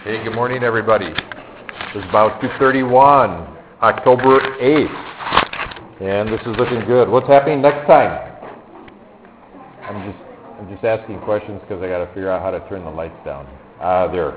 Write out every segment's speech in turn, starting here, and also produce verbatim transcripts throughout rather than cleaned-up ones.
Hey, good morning, everybody. It's about two thirty-one, October eighth, and this is looking good. What's happening next time? I'm just, I'm just asking questions because I got to figure out how to turn the lights down. Ah, there.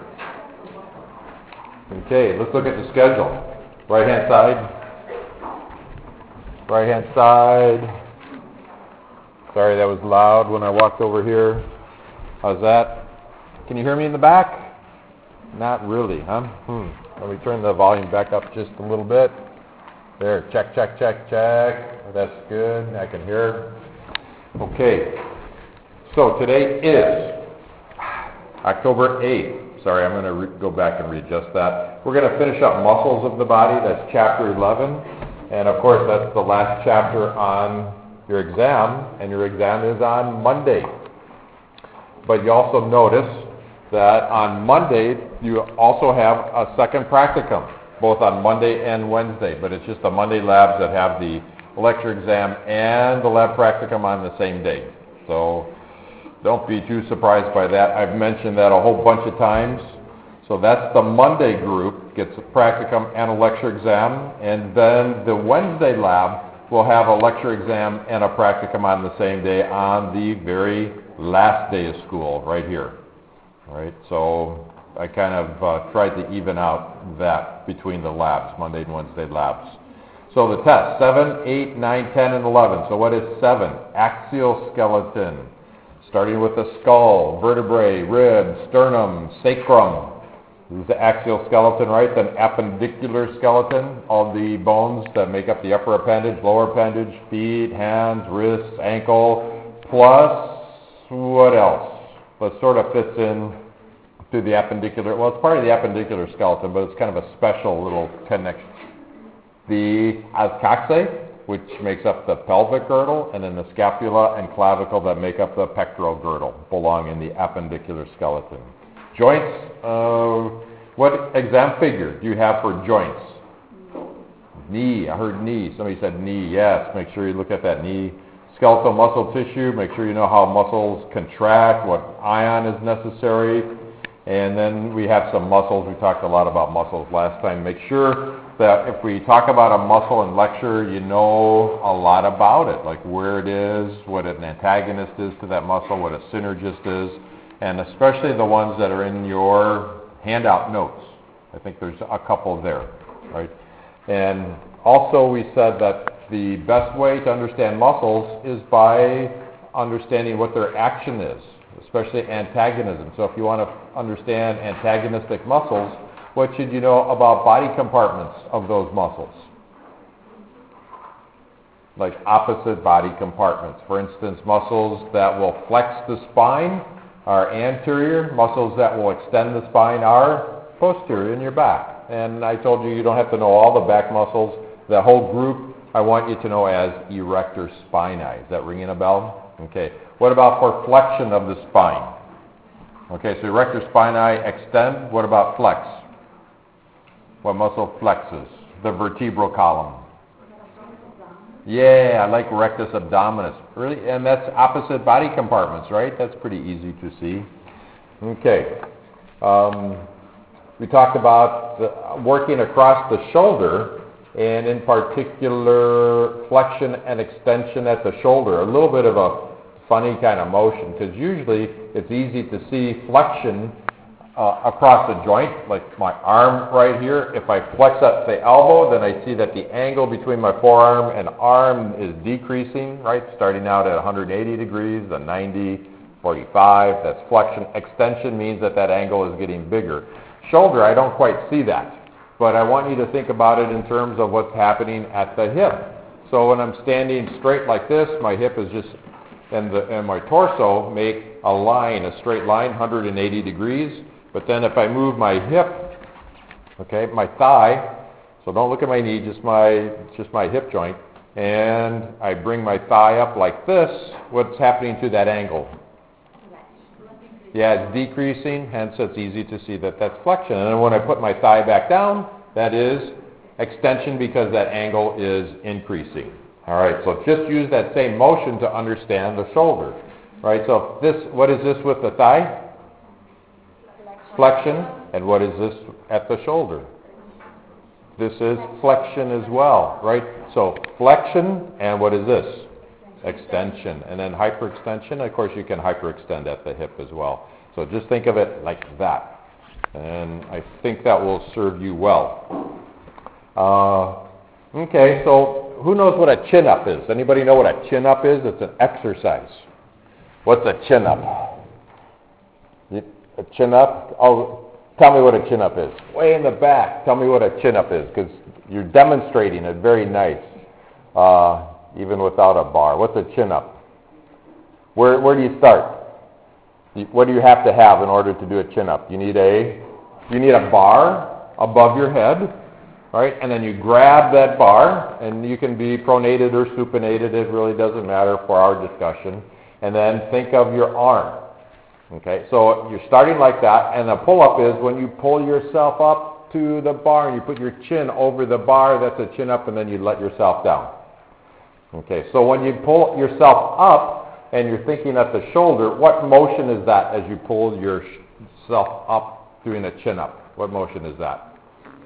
Okay, let's look at the schedule. Right-hand side. Right-hand side. Sorry, that was loud when I walked over here. How's that? Can you hear me in the back? Not really, huh? Hmm. Let me turn the volume back up just a little bit. There, check, check, check, check. That's good. I can hear. Okay. So today is October eighth. Sorry, I'm going to re- go back and readjust that. We're going to finish up muscles of the body. That's chapter eleven. And of course, that's the last chapter on your exam. And your exam is on Monday. But you also notice that on Monday, you also have a second practicum, both on Monday and Wednesday, but it's just the Monday labs that have the lecture exam and the lab practicum on the same day. So don't be too surprised by that. I've mentioned that a whole bunch of times. So that's the Monday group, gets a practicum and a lecture exam, and then the Wednesday lab will have a lecture exam and a practicum on the same day on the very last day of school, right here. All right, so I kind of uh, tried to even out that between the labs, Monday and Wednesday labs. So the test, seven, eight, nine, ten, and eleven. So what is seven? Axial skeleton, starting with the skull, vertebrae, ribs, sternum, sacrum. This is the axial skeleton, right? Then appendicular skeleton, all the bones that make up the upper appendage, lower appendage, feet, hands, wrists, ankle, plus what else? But sort of fits in to the appendicular, well, it's part of the appendicular skeleton, but it's kind of a special little connection. The ascoxe, which makes up the pelvic girdle, and then the scapula and clavicle that make up the pectoral girdle belong in the appendicular skeleton. Joints, uh, what exam figure do you have for joints? Knee, I heard knee. Somebody said knee, yes. Make sure you look at that knee. Skeletal muscle tissue, make sure you know how muscles contract, what ion is necessary. And then we have some muscles. We talked a lot about muscles last time. Make sure that if we talk about a muscle in lecture, you know a lot about it, like where it is, what an antagonist is to that muscle, what a synergist is, and especially the ones that are in your handout notes. I think there's a couple there, right? And also we said that the best way to understand muscles is by understanding what their action is, especially antagonism. So if you want to understand antagonistic muscles, what should you know about body compartments of those muscles? Like opposite body compartments. For instance, muscles that will flex the spine are anterior. Muscles that will extend the spine are posterior in your back. And I told you you don't have to know all the back muscles. The whole group I want you to know as erector spinae. Is that ringing a bell? Okay. What about for flexion of the spine? Okay, so erector spinae extend. What about flex? What muscle flexes? The vertebral column. Yeah, I like rectus abdominis. Really, and that's opposite body compartments, right? That's pretty easy to see. Okay. Um, we talked about the, working across the shoulder, and in particular flexion and extension at the shoulder. A little bit of a funny kind of motion, because usually it's easy to see flexion uh, across the joint, like my arm right here. If I flex up the elbow, then I see that the angle between my forearm and arm is decreasing, right? Starting out at one hundred eighty degrees, then ninety, forty-five, that's flexion. Extension means that that angle is getting bigger. Shoulder, I don't quite see that. But I want you to think about it in terms of what's happening at the hip. So when I'm standing straight like this, my hip is just, and, the, and my torso make a line, a straight line, one hundred eighty degrees. But then if I move my hip, okay, my thigh, so don't look at my knee, just my, just my hip joint, and I bring my thigh up like this, what's happening to that angle? Yeah, it's decreasing, hence it's easy to see that that's flexion. And then when I put my thigh back down, that is extension because that angle is increasing. All right, so just use that same motion to understand the shoulder. Right, so this, what is this with the thigh? Flexion. And what is this at the shoulder? This is flexion as well, right? So flexion, and what is this? Extension. And then hyperextension, of course you can hyperextend at the hip as well. So just think of it like that. And I think that will serve you well. Uh, okay, so who knows what a chin-up is? Anybody know what a chin-up is? It's an exercise. What's a chin-up? You, a chin-up? Oh, tell me what a chin-up is. Way in the back, tell me what a chin-up is, because you're demonstrating it very nice, uh, even without a bar. What's a chin-up? Where, where do you start? What do you have to have in order to do a chin-up? You need a, you need a bar above your head, right? And then you grab that bar, and you can be pronated or supinated. It really doesn't matter for our discussion. And then think of your arm. Okay, so you're starting like that, and a pull-up is when you pull yourself up to the bar and you put your chin over the bar. That's a chin-up, and then you let yourself down. Okay, so when you pull yourself up, and you're thinking at the shoulder, what motion is that as you pull yourself up doing a chin-up? What motion is that?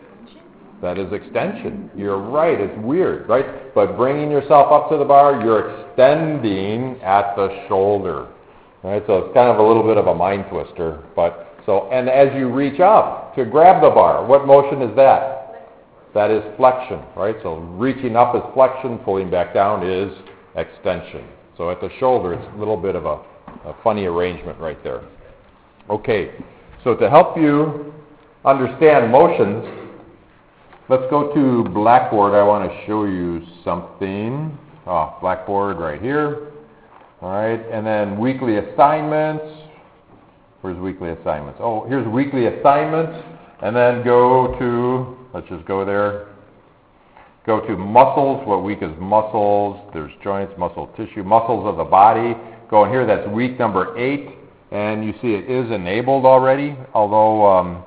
That is extension. You're right. It's weird, right? But bringing yourself up to the bar, you're extending at the shoulder. Right? So it's kind of a little bit of a mind twister. But so, and as you reach up to grab the bar, what motion is that? That is flexion, right? So reaching up is flexion, pulling back down is extension. So at the shoulder, it's a little bit of a, a funny arrangement right there. Okay, so to help you understand motions, let's go to Blackboard. I want to show you something. Oh, Blackboard right here. All right, and then weekly assignments. Where's weekly assignments? Oh, here's weekly assignments. And then go to, let's just go there. Go to muscles. What week is muscles? There's joints, muscle tissue, muscles of the body. Go in here. That's week number eight. And you see it is enabled already, although um,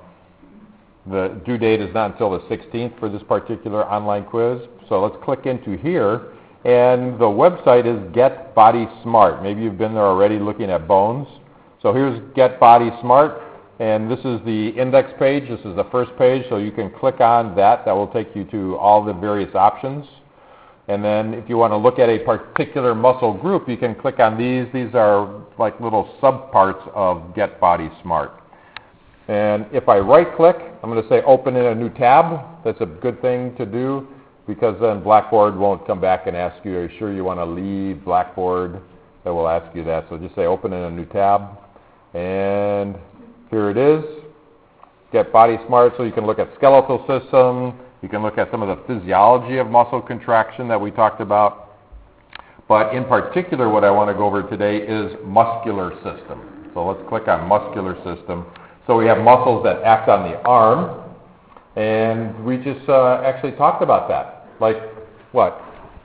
the due date is not until the sixteenth for this particular online quiz. So let's click into here. And the website is Get Body Smart. Maybe you've been there already looking at bones. So here's Get Body Smart. And this is the index page. This is the first page, so you can click on that. That will take you to all the various options. And then if you want to look at a particular muscle group, you can click on these. These are like little subparts of Get Body Smart. And if I right-click, I'm going to say open in a new tab. That's a good thing to do, because then Blackboard won't come back and ask you, are you sure you want to leave Blackboard? It will ask you that. So just say open in a new tab. And here it is, Get Body Smart, so you can look at skeletal system, you can look at some of the physiology of muscle contraction that we talked about. But in particular, what I want to go over today is muscular system. So let's click on muscular system. So we have muscles that act on the arm, and we just uh, actually talked about that. Like what?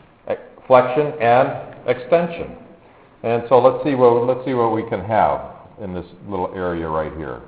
Flexion and extension. And so let's see what, let's see what we can have in this little area right here.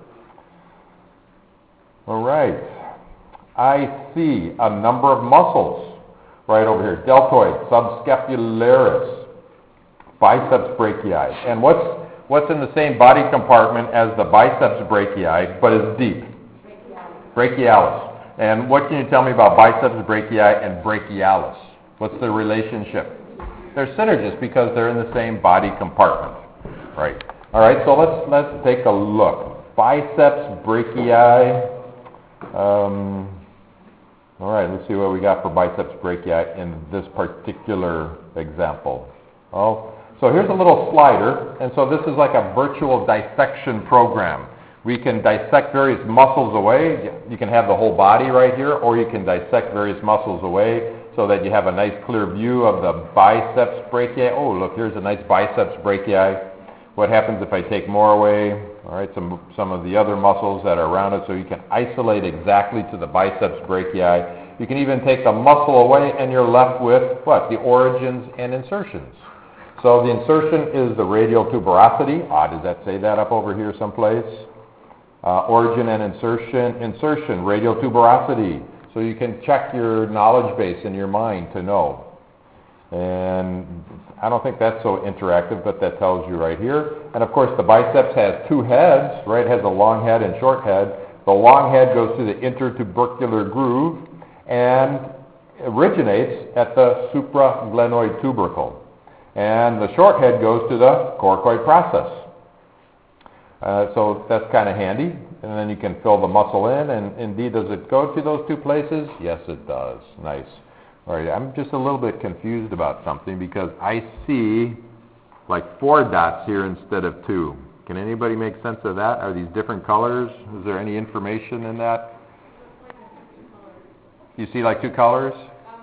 All right. I see a number of muscles right over here. Deltoid, subscapularis, biceps brachii. And what's what's in the same body compartment as the biceps brachii, but is deep? Brachialis. Brachialis. And what can you tell me about biceps brachii and brachialis? What's the relationship? They're synergists because they're in the same body compartment. Right. All right, so let's let's take a look. Biceps brachii. Um, all right, let's see what we got for biceps brachii in this particular example. Oh, so here's a little slider, and so this is like a virtual dissection program. We can dissect various muscles away. You can have the whole body right here, or you can dissect various muscles away so that you have a nice clear view of the biceps brachii. Oh, look, here's a nice biceps brachii. What happens if I take more away? All right, some some of the other muscles that are around it, so you can isolate exactly to the biceps brachii. You can even take the muscle away, and you're left with what? The origins and insertions. So the insertion is the radial tuberosity. Ah, does that say that up over here someplace? Uh, origin and insertion. Insertion, radial tuberosity. So you can check your knowledge base in your mind to know. And I don't think that's so interactive, but that tells you right here. And of course the biceps has two heads, right? It has a long head and short head. The long head goes to the intertubercular groove and originates at the supraglenoid tubercle. And the short head goes to the coracoid process. Uh, so that's kind of handy. And then you can fill the muscle in. And indeed, does it go to those two places? Yes, it does. Nice. All right, I'm just a little bit confused about something because I see like four dots here instead of two. Can anybody make sense of that? Are these different colors? Is there any information in that? You see like two colors?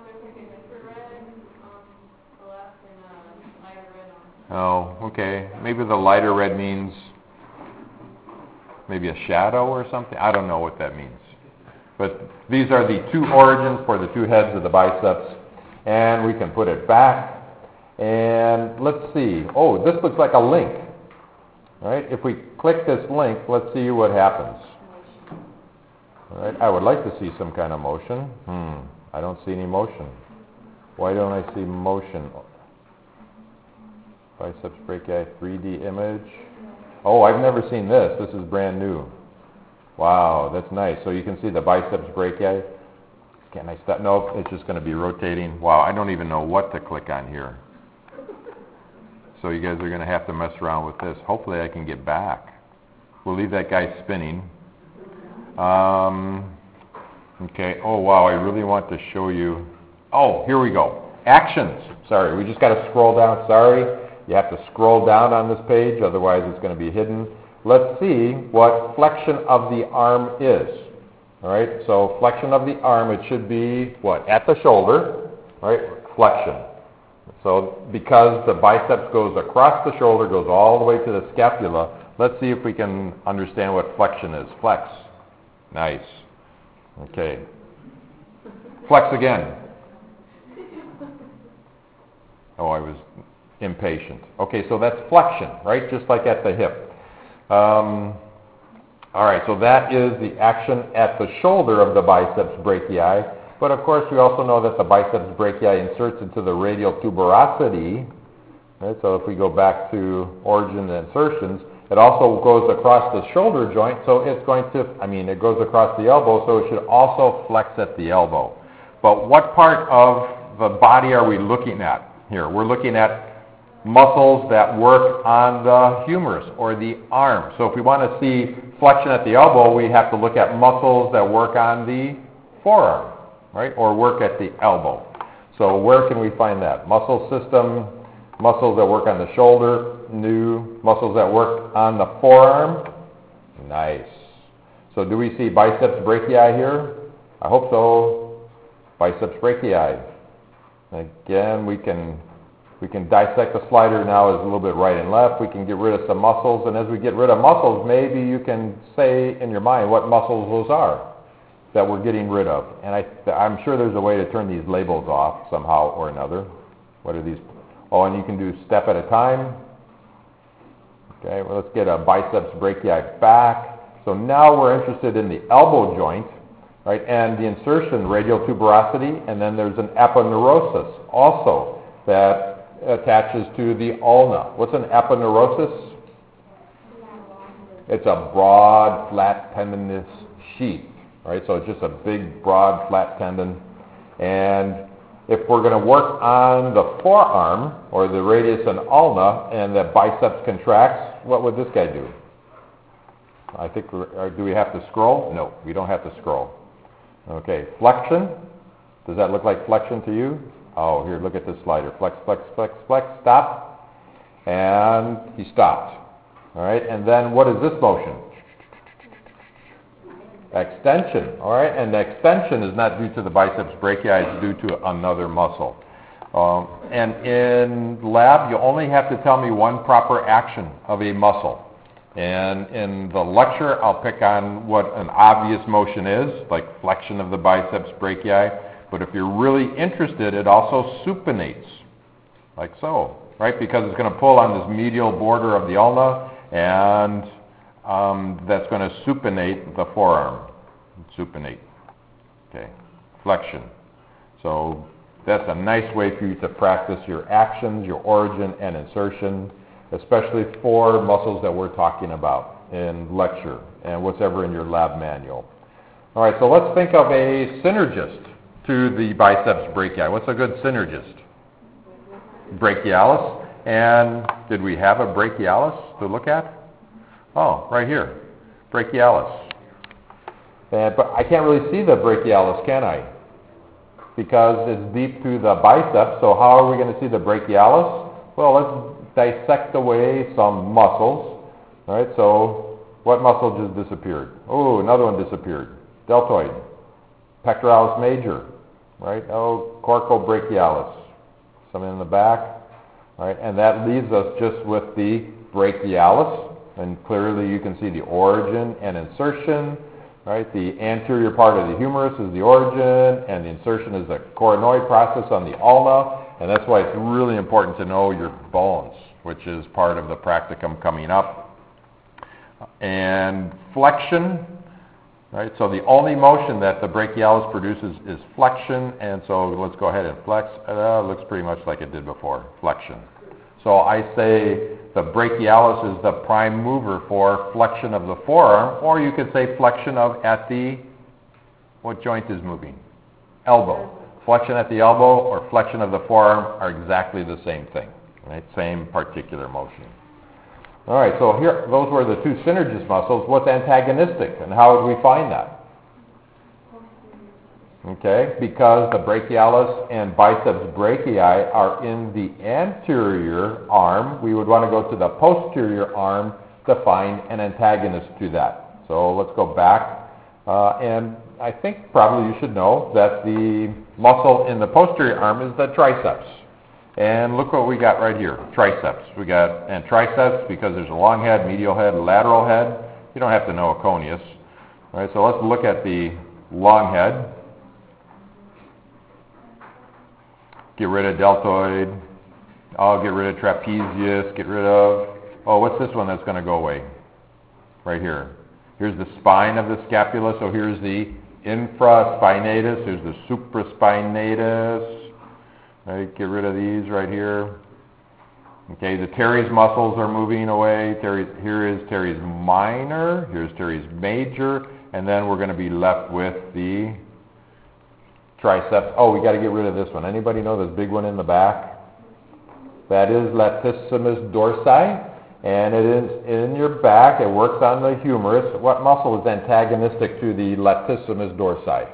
Oh, okay. Maybe the lighter red means maybe a shadow or something. I don't know what that means. But these are the two origins for the two heads of the biceps. And we can put it back. And let's see. Oh, this looks like a link. All right. If we click this link, let's see what happens. All right. I would like to see some kind of motion. Hmm. I don't see any motion. Why don't I see motion? Biceps brachii three D image. Oh, I've never seen this. This is brand new. Wow, that's nice. So you can see the biceps brachii. Can I stop? Nope, it's just going to be rotating. Wow, I don't even know what to click on here. So you guys are going to have to mess around with this. Hopefully I can get back. We'll leave that guy spinning. Um, okay, oh wow, I really want to show you. Oh, here we go. Actions. Sorry, we just got to scroll down. Sorry. You have to scroll down on this page, otherwise it's going to be hidden. Let's see what flexion of the arm is. All right, so flexion of the arm, it should be what? At the shoulder, right? Flexion. So because the biceps goes across the shoulder, goes all the way to the scapula, let's see if we can understand what flexion is. Flex. Nice. Okay. Flex again. Oh, I was impatient. Okay, so that's flexion, right? Just like at the hip. Um, all right, so that is the action at the shoulder of the biceps brachii. But of course, we also know that the biceps brachii inserts into the radial tuberosity. Right? So if we go back to origin and insertions, it also goes across the shoulder joint. So it's going to, I mean, it goes across the elbow, so it should also flex at the elbow. But what part of the body are we looking at here? We're looking at muscles that work on the humerus or the arm. So if we want to see flexion at the elbow, we have to look at muscles that work on the forearm, right? Or work at the elbow. So where can we find that? Muscle system, muscles that work on the shoulder, new. Muscles that work on the forearm, nice. So do we see biceps brachii here? I hope so. Biceps brachii. Again, we can We can dissect the slider now as a little bit right and left. We can get rid of some muscles, and as we get rid of muscles, maybe you can say in your mind what muscles those are that we're getting rid of. And I, I'm sure there's a way to turn these labels off somehow or another. What are these? Oh, and you can do step at a time. Okay, well, let's get a biceps brachii back. So now we're interested in the elbow joint, right, and the insertion, radial tuberosity, and then there's an aponeurosis also that attaches to the ulna. What's an aponeurosis? It's a broad, flat tendinous sheath, right? So it's just a big, broad, flat tendon. And if we're going to work on the forearm, or the radius and ulna, and the biceps contracts, what would this guy do? I think, we're, do we have to scroll? No, we don't have to scroll. Okay, flexion. Does that look like flexion to you? Oh, here, look at this slider. Flex, flex, flex, flex, stop. And he stopped. All right, and then what is this motion? Extension. All right, and the extension is not due to the biceps brachii, it's due to another muscle. Um, and in lab, you only have to tell me one proper action of a muscle. And in the lecture, I'll pick on what an obvious motion is, like flexion of the biceps brachii. But if you're really interested, it also supinates, like so, right? Because it's going to pull on this medial border of the ulna, and um, that's going to supinate the forearm. Supinate. Okay. Flexion. So That's a nice way for you to practice your actions, your origin and insertion, especially for muscles that we're talking about in lecture and what's ever in your lab manual. All right, so let's think of a synergist to the biceps brachii. What's a good synergist? Brachialis. And did we have a brachialis to look at? Oh, right here, brachialis. And, but I can't really see the brachialis, can I? Because it's deep through the biceps, so how are we going to see the brachialis? Well, let's dissect away some muscles. All right, so what muscle just disappeared? Oh, another one disappeared. Deltoid, pectoralis major, right? Oh, coracobrachialis, something in the back, right? And that leaves us just with the brachialis, and clearly you can see the origin and insertion, right? The anterior part of the humerus is the origin, and the insertion is the coronoid process on the ulna, and that's why it's really important to know your bones, which is part of the practicum coming up. And flexion. Right, so the only motion that the brachialis produces is flexion, and so let's go ahead and flex. Uh, looks pretty much like it did before, flexion. So I say the brachialis is the prime mover for flexion of the forearm, or you could say flexion of at the, what joint is moving? Elbow. Flexion at the elbow or flexion of the forearm are exactly the same thing, right? Same particular motion. All right, so here, those were the two synergist muscles. What's antagonistic, and how would we find that? Okay, because the brachialis and biceps brachii are in the anterior arm, we would want to go to the posterior arm to find an antagonist to that. So let's go back, uh, and I think probably you should know that the muscle in the posterior arm is the triceps. And look what we got right here, triceps. We got, and triceps, because there's a long head, medial head, lateral head. You don't have to know a coneus. All right, so let's look at the long head. Get rid of deltoid. I'll get rid of trapezius. Get rid of, oh, what's this one that's going to go away? Right here. Here's the spine of the scapula, so here's the infraspinatus. Here's the supraspinatus. Right, get rid of these right here. Okay, the teres muscles are moving away. Teres, here is teres minor, here's teres major, and then we're going to be left with the triceps. Oh, we got to get rid of this one. Anybody know this big one in the back? That is latissimus dorsi, and it is in your back. It works on the humerus. What muscle is antagonistic to the latissimus dorsi?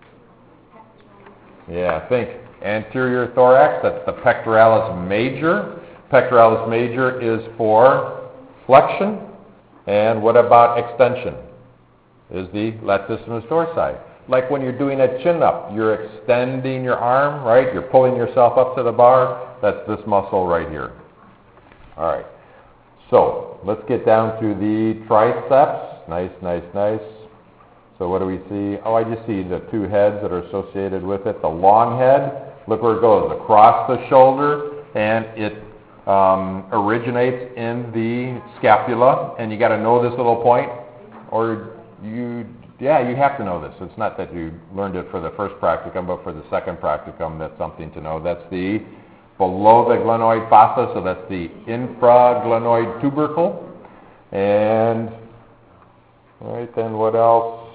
Yeah, think. Anterior thorax, that's the pectoralis major. Pectoralis major is for flexion. And what about extension? Is the latissimus dorsi. Like when you're doing a chin-up, you're extending your arm, right? You're pulling yourself up to the bar. That's this muscle right here. All right. So let's get down to the triceps. Nice, nice, nice. So what do we see? Oh, I just see the two heads that are associated with it. The long head. Look where it goes, across the shoulder, and it um, originates in the scapula, and you got to know this little point, or you, yeah, you have to know this. It's not that you learned it for the first practicum, but for the second practicum, that's something to know. That's the below the glenoid fossa, so that's the infraglenoid tubercle, and all right, then what else?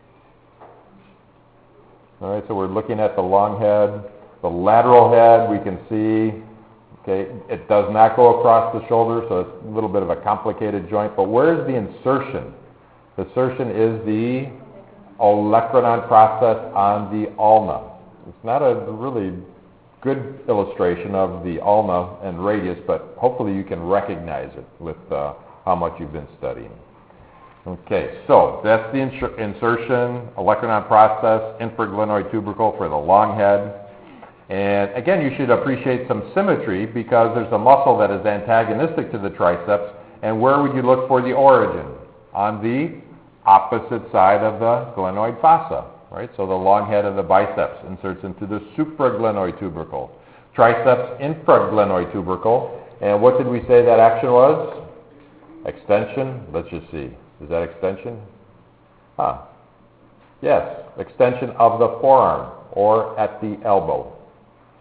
All right, so we're looking at the long head. The lateral head, we can see, okay, it does not go across the shoulder, so it's a little bit of a complicated joint. But where is the insertion? The insertion is the olecranon process on the ulna. It's not a really good illustration of the ulna and radius, but hopefully you can recognize it with uh, how much you've been studying. Okay, so that's the insur- insertion, olecranon process, infraglenoid tubercle for the long head. And again, you should appreciate some symmetry because there's a muscle that is antagonistic to the triceps. And where would you look for the origin? On the opposite side of the glenoid fossa, right? So the long head of the biceps inserts into the supraglenoid tubercle. Triceps infraglenoid tubercle. And what did we say that action was? Extension. Let's just see. Is that extension? Huh. Yes, extension of the forearm or at the elbow.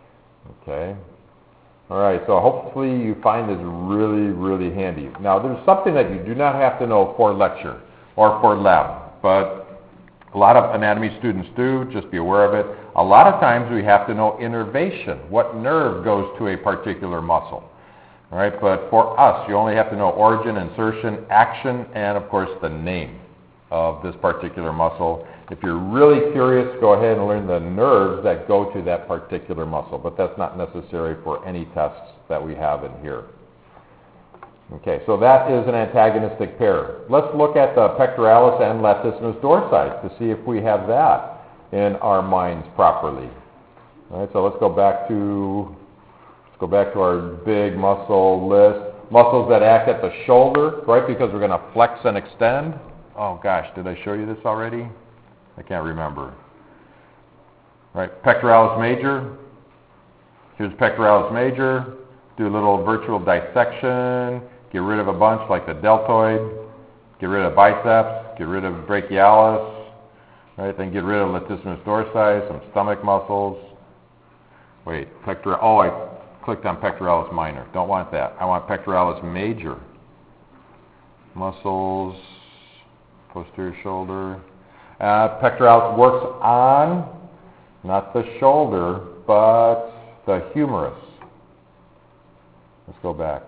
Okay. All right, so hopefully you find this really, really handy. Now, there's something that you do not have to know for lecture or for lab, but a lot of anatomy students do. Just be aware of it. A lot of times we have to know innervation, what nerve goes to a particular muscle. All right, but for us, you only have to know origin, insertion, action, and of course the name of this particular muscle. If you're really curious, go ahead and learn the nerves that go to that particular muscle, but that's not necessary for any tests that we have in here. Okay, so that is an antagonistic pair. Let's look at the pectoralis and latissimus dorsi to see if we have that in our minds properly. All right, so let's go back to let's go back to our big muscle list. Muscles that act at the shoulder, right? Because we're going to flex and extend. Oh gosh, did I show you this already? I can't remember. Right, pectoralis major. Here's pectoralis major. Do a little virtual dissection. Get rid of a bunch like the deltoid. Get rid of biceps. Get rid of brachialis. Right, then get rid of latissimus dorsi, some stomach muscles. Wait, pectoral. Oh, I clicked on pectoralis minor. Don't want that. I want pectoralis major. Muscles, posterior shoulder. Uh, pectoralis works on, not the shoulder, but the humerus. Let's go back.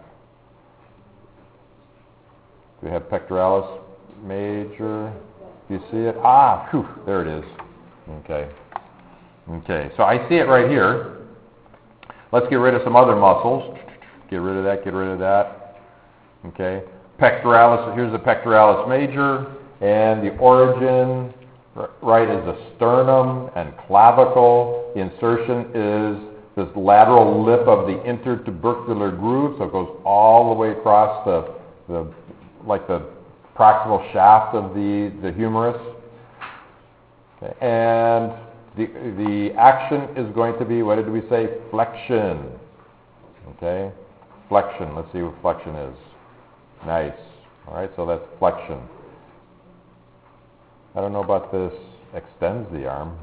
Do we have pectoralis major? Do you see it? Ah, whew, there it is. Okay. Okay, so I see it right here. Let's get rid of some other muscles. Get rid of that, get rid of that. Okay. Pectoralis, here's the pectoralis major, and the origin, right, is the sternum and clavicle. The insertion is this lateral lip of the intertubercular groove, so it goes all the way across the, the like the proximal shaft of the, the humerus. Okay. And the, the action is going to be, what did we say? Flexion. Okay? Flexion. Let's see what flexion is. Nice. All right, so that's flexion. I don't know about this extends the arm.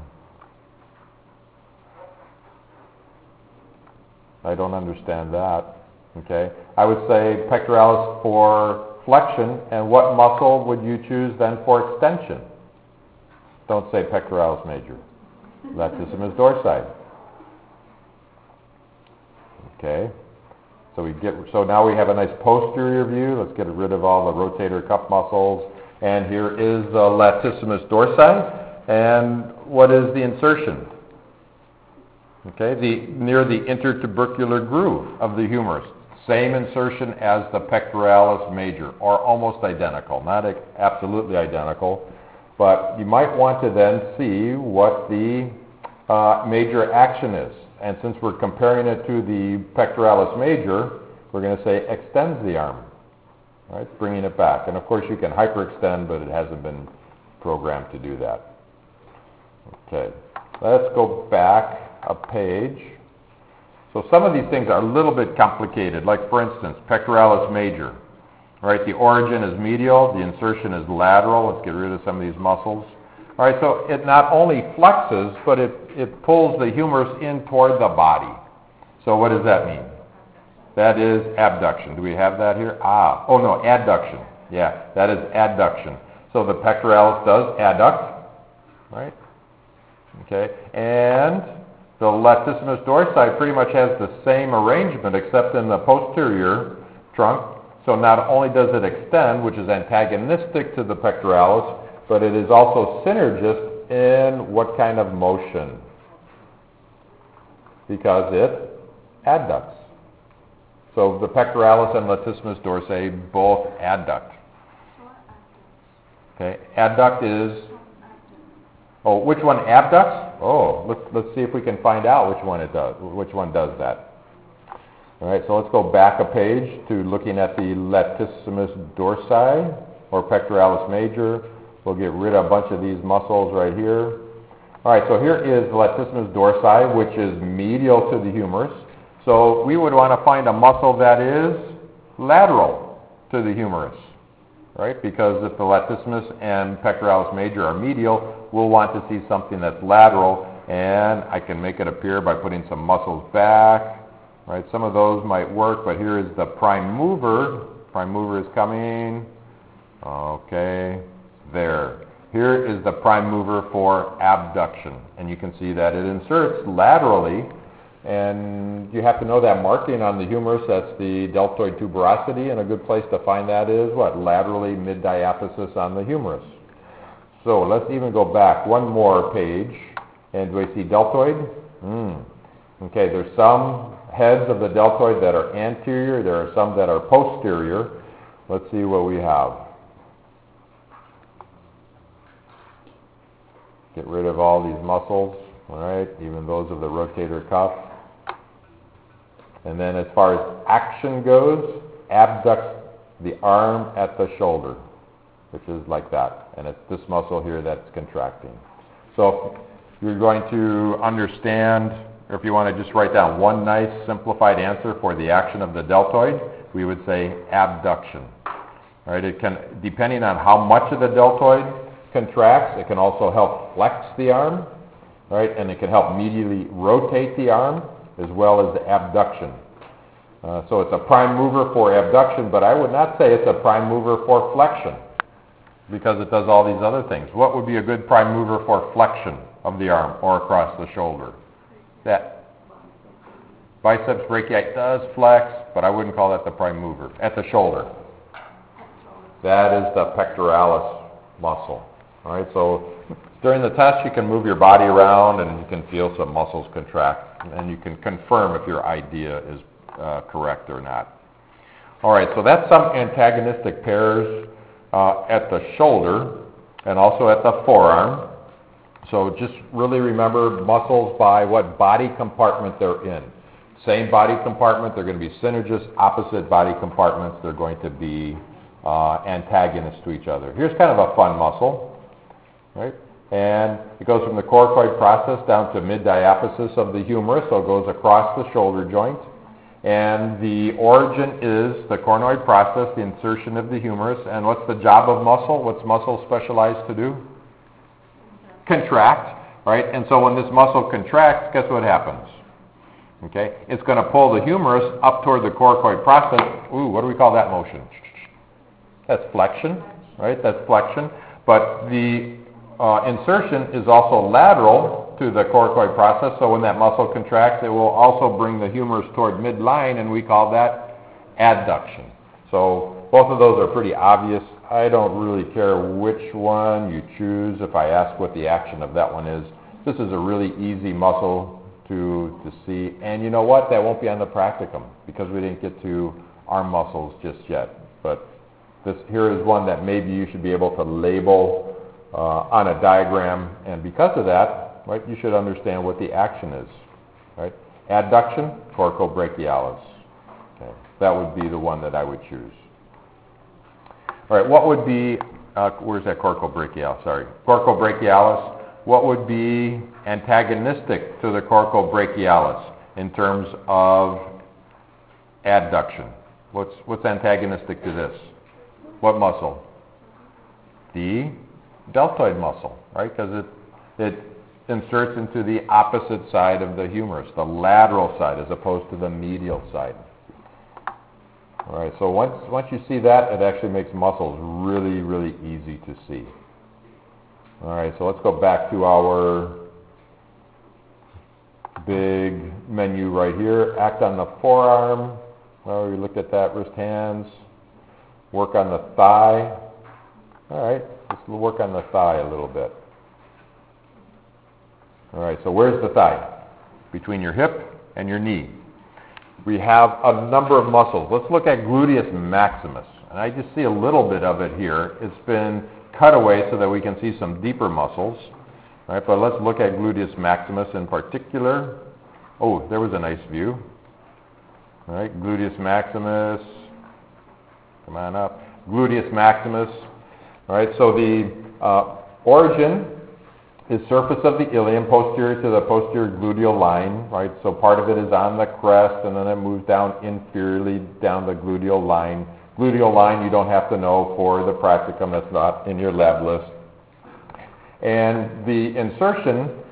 I don't understand that. Okay? I would say pectoralis for flexion, and what muscle would you choose then for extension? Don't say pectoralis major. Latissimus dorsi. Okay? So we get so now we have a nice posterior view. Let's get rid of all the rotator cuff muscles. And here is the latissimus dorsi. And what is the insertion? Okay, the near the intertubercular groove of the humerus. Same insertion as the pectoralis major, or almost identical. Not absolutely identical, but you might want to then see what the uh, major action is. And since we're comparing it to the pectoralis major, we're going to say extends the arm, right? Bringing it back. And of course you can hyperextend, but it hasn't been programmed to do that. Okay, let's go back a page. So some of these things are a little bit complicated. Like for instance, pectoralis major, right? The origin is medial, the insertion is lateral. Let's get rid of some of these muscles. All right, so it not only flexes, but it, it pulls the humerus in toward the body. So what does that mean? That is abduction. Do we have that here? Ah, oh no, adduction. Yeah, that is adduction. So the pectoralis does adduct, right? Okay, and the latissimus dorsi pretty much has the same arrangement except in the posterior trunk. So not only does it extend, which is antagonistic to the pectoralis, but it is also synergist in what kind of motion? Because it adducts. So the pectoralis and latissimus dorsi both adduct. Okay, adduct is, oh, which one abducts? Oh, let's, let's see if we can find out which one it does, which one does that. All right, so let's go back a page to looking at the latissimus dorsi, or pectoralis major. We'll get rid of a bunch of these muscles right here. All right, so here is the latissimus dorsi, which is medial to the humerus. So we would want to find a muscle that is lateral to the humerus, right? Because if the latissimus and pectoralis major are medial, we'll want to see something that's lateral. and I can make it appear by putting some muscles back. Right, some of those might work, but here is the prime mover. Prime mover is coming. Okay, there. Here is the prime mover for abduction, and you can see that it inserts laterally, and you have to know that marking on the humerus, that's the deltoid tuberosity, and a good place to find that is what? Laterally mid-diaphysis on the humerus. So let's even go back one more page, and do I see deltoid? Mm. Okay, there's some heads of the deltoid that are anterior, there are some that are posterior. Let's see what we have. Get rid of all these muscles, all right, even those of the rotator cuff. And then as far as action goes, abduct the arm at the shoulder, which is like that. And it's this muscle here that's contracting. So if you're going to understand, or if you want to just write down one nice simplified answer for the action of the deltoid, we would say abduction. All right, it can, depending on how much of the deltoid contracts, it can also help flex the arm, right? And it can help medially rotate the arm as well as the abduction. Uh, so it's a prime mover for abduction, but I would not say it's a prime mover for flexion because it does all these other things. What would be a good prime mover for flexion of the arm or across the shoulder? That biceps brachii does flex, but I wouldn't call that the prime mover. At the shoulder, that is the pectoralis muscle. All right, so during the test, you can move your body around and you can feel some muscles contract, and you can confirm if your idea is uh, correct or not. All right, so that's some antagonistic pairs uh, at the shoulder and also at the forearm. So just really remember muscles by what body compartment they're in. Same body compartment, they're going to be synergist. Opposite body compartments, they're going to be uh, antagonists to each other. Here's kind of a fun muscle. Right? And it goes from the coracoid process down to mid-diaphysis of the humerus, so it goes across the shoulder joint. And the origin is the coronoid process, the insertion of the humerus. And what's the job of muscle? What's muscle specialized to do? Contract, right? And so when this muscle contracts, guess what happens? Okay? It's going to pull the humerus up toward the coracoid process. Ooh, what do we call that motion? That's flexion, right? That's flexion. But the Uh, insertion is also lateral to the coracoid process, so when that muscle contracts, it will also bring the humerus toward midline, and we call that adduction. So both of those are pretty obvious. I don't really care which one you choose if I ask what the action of that one is. This is a really easy muscle to, to see, and you know what? That won't be on the practicum because we didn't get to arm muscles just yet. But this here is one that maybe you should be able to label Uh, on a diagram, and because of that, right, you should understand what the action is, right? Adduction, coracobrachialis. Okay, that would be the one that I would choose. All right, what would be, uh, where's that coracobrachialis? Sorry, coracobrachialis. What would be antagonistic to the coracobrachialis in terms of adduction? What's what's antagonistic to this? What muscle? The deltoid muscle, right? Because it, it inserts into the opposite side of the humerus, the lateral side, as opposed to the medial side. All right, so once, once you see that, it actually makes muscles really, really easy to see. All right, so let's go back to our big menu right here. Act on the forearm. Well, we looked at that, wrist, hands. Work on the thigh. All right. Let's work on the thigh a little bit. All right, so where's the thigh? Between your hip and your knee. We have a number of muscles. Let's look at gluteus maximus. And I just see a little bit of it here. It's been cut away so that we can see some deeper muscles. All right, but let's look at gluteus maximus in particular. Oh, there was a nice view. All right, gluteus maximus. Come on up. Gluteus maximus. All right, so the uh, origin is surface of the ilium, posterior to the posterior gluteal line, right? So part of it is on the crest, and then it moves down inferiorly down the gluteal line. Gluteal line you don't have to know for the practicum, that's not in your lab list. And the insertion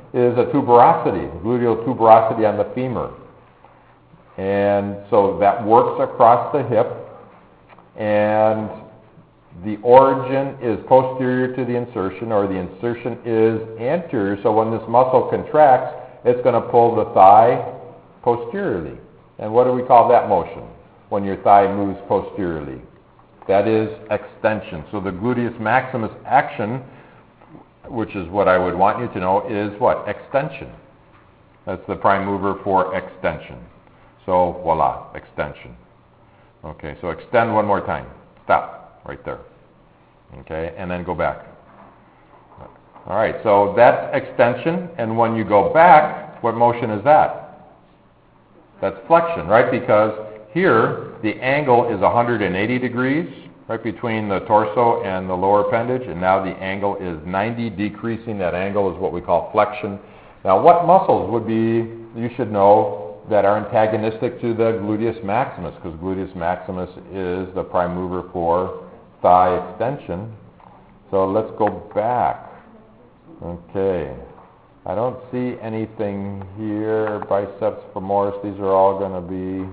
is a tuberosity, gluteal tuberosity on the femur. And so that works across the hip, and the origin is posterior to the insertion, or the insertion is anterior. So when this muscle contracts, it's going to pull the thigh posteriorly. And what do we call that motion when your thigh moves posteriorly? That is extension. So the gluteus maximus action, which is what I would want you to know, is what? Extension. That's the prime mover for extension. So voila, extension. Okay, so extend one more time. Stop right there. Okay, and then go back. All right, so that's extension, and when you go back, what motion is that? That's flexion, right? Because here, the angle is one hundred eighty degrees, right between the torso and the lower appendage, and now the angle is ninety. Decreasing that angle is what we call flexion. Now, what muscles would be, you should know, that are antagonistic to the gluteus maximus, because gluteus maximus is the prime mover for thigh extension. So let's go back. Okay. I don't see anything here. Biceps femoris, these are all going to be...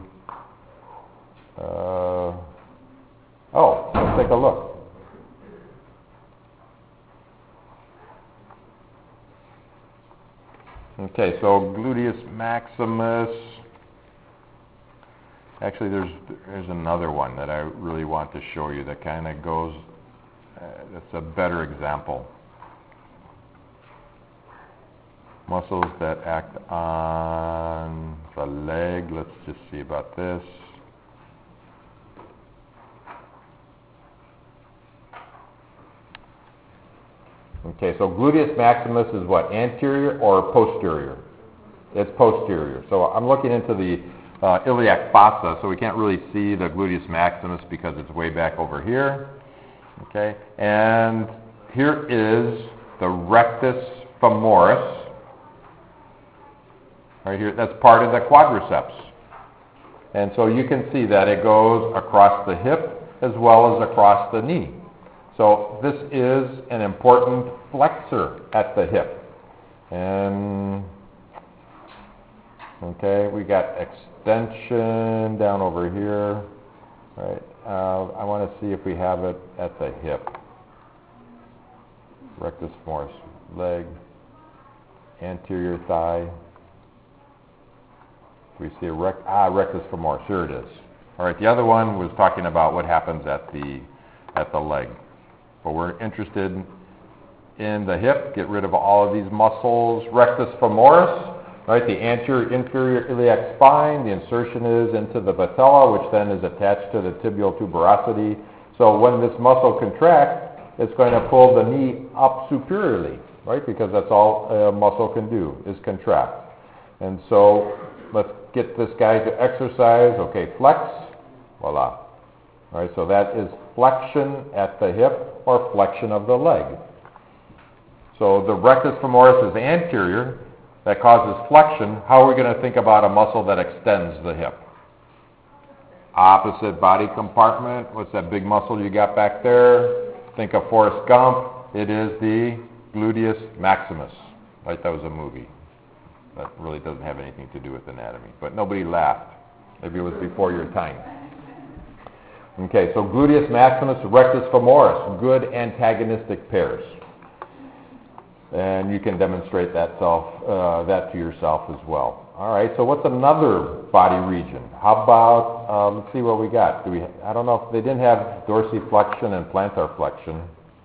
Uh, oh, let's take a look. Okay, so gluteus maximus. Actually, there's there's another one that I really want to show you that kind of goes, uh, that's a better example. Muscles that act on the leg. Let's just see about this. Okay, so gluteus maximus is what, anterior or posterior? It's posterior. So I'm looking into the uh, iliac fossa, so we can't really see the gluteus maximus because it's way back over here. Okay, and here is the rectus femoris. Right here, that's part of the quadriceps. And so you can see that it goes across the hip as well as across the knee. So this is an important flexor at the hip. And, okay, we got extension down over here. Right. Uh, I want to see if we have it at the hip. Rectus femoris, leg, anterior thigh. We see a rec ah, rectus femoris. Here it is. All right. The other one was talking about what happens at the at the leg. But we're interested in the hip. Get rid of all of these muscles. Rectus femoris, right? The anterior inferior iliac spine. The insertion is into the patella, which then is attached to the tibial tuberosity. So when this muscle contracts, it's going to pull the knee up superiorly, right? Because that's all a muscle can do, is contract. And so let's get this guy to exercise. Okay, flex. Voila. All right, so that is flexion at the hip or flexion of the leg. So the rectus femoris is anterior. That causes flexion. How are we going to think about a muscle that extends the hip? Opposite body compartment. What's that big muscle you got back there? Think of Forrest Gump. It is the gluteus maximus. Right, that was a movie. That really doesn't have anything to do with anatomy. But nobody laughed. Maybe it was before your time. Okay, so gluteus maximus, rectus femoris, good antagonistic pairs. And you can demonstrate that self, uh, that to yourself as well. All right, so what's another body region? How about, uh, let's see what we got. Do we? I don't know if they didn't have dorsiflexion and plantar flexion.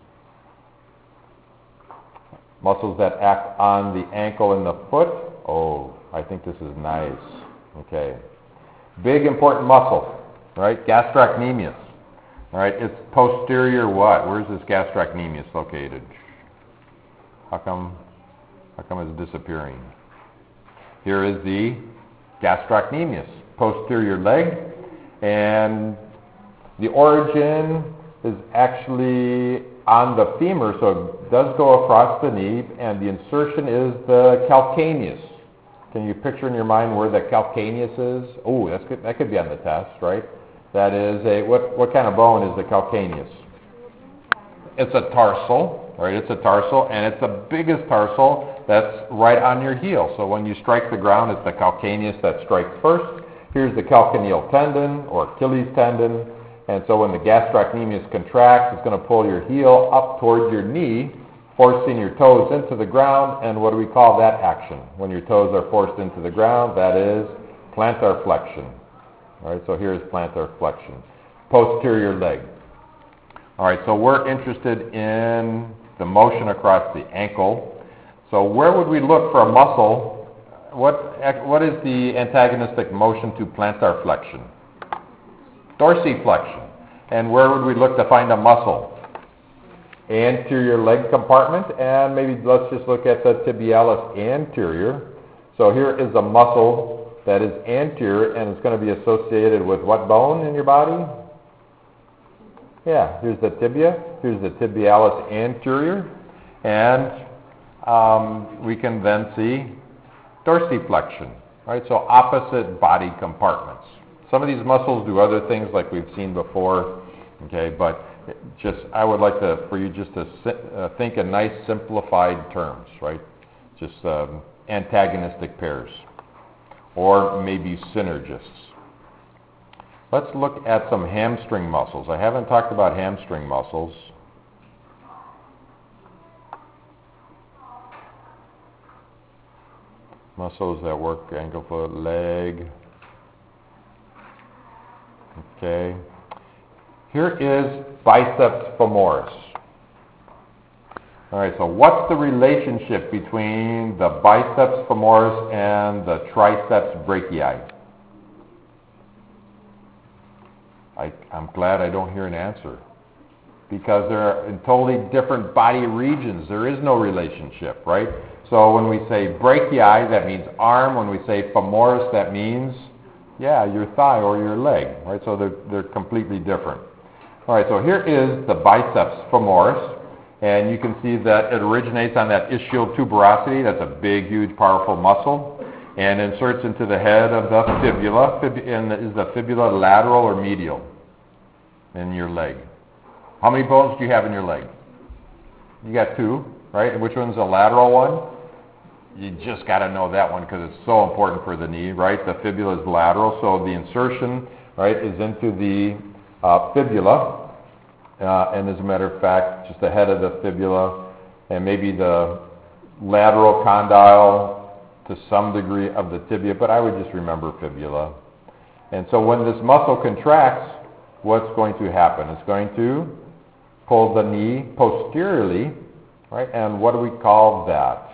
Muscles that act on the ankle and the foot. Oh, I think this is nice. Okay. Big important muscle, right? Gastrocnemius. All right, it's posterior what? Where's this gastrocnemius located? How come, how come it's disappearing? Here is the gastrocnemius, posterior leg, and the origin is actually on the femur, so it does go across the knee, and the insertion is the calcaneus. Can you picture in your mind where the calcaneus is? Oh, that's good. That could be on the test, right? That is a, what, what kind of bone is the calcaneus? It's a tarsal. right? It's a tarsal, and it's the biggest tarsal that's right on your heel. So when you strike the ground, it's the calcaneus that strikes first. Here's the calcaneal tendon or Achilles tendon. And so when the gastrocnemius contracts, it's going to pull your heel up towards your knee, forcing your toes into the ground. And what do we call that action? When your toes are forced into the ground, that is plantar flexion. All right, so here's plantar flexion. Posterior leg. All right, so we're interested in the motion across the ankle. So where would we look for a muscle? What, what is the antagonistic motion to plantar flexion? Dorsiflexion. And where would we look to find a muscle? Anterior leg compartment, and maybe let's just look at the tibialis anterior. So here is a muscle that is anterior, and it's going to be associated with what bone in your body? Yeah, here's the tibia. Here's the tibialis anterior, and um, we can then see dorsiflexion, right? So opposite body compartments. Some of these muscles do other things like we've seen before, okay, but just, I would like to, for you just to uh, think in nice simplified terms, right? Just um, antagonistic pairs, or maybe synergists. Let's look at some hamstring muscles. I haven't talked about hamstring muscles. Muscles that work ankle, foot, leg. Okay. Here is biceps femoris. All right, so what's the relationship between the biceps femoris and the triceps brachii? I, I'm glad I don't hear an answer, because they're in totally different body regions. There is no relationship, right? So when we say brachii, that means arm. When we say femoris, that means, yeah, your thigh or your leg, right? So they're, they're completely different. All right, so here is the biceps femoris, and you can see that it originates on that ischial tuberosity. That's a big, huge, powerful muscle, and inserts into the head of the fibula. Fib- and is the fibula lateral or medial in your leg? How many bones do you have in your leg? You got two, right? And which one's the lateral one? You just got to know that one because it's so important for the knee, right? The fibula is lateral, so the insertion, right, is into the uh, fibula, uh, and as a matter of fact, just the head of the fibula, and maybe the lateral condyle to some degree of the tibia, but I would just remember fibula. And so when this muscle contracts, what's going to happen? It's going to pull the knee posteriorly, right? And what do we call that?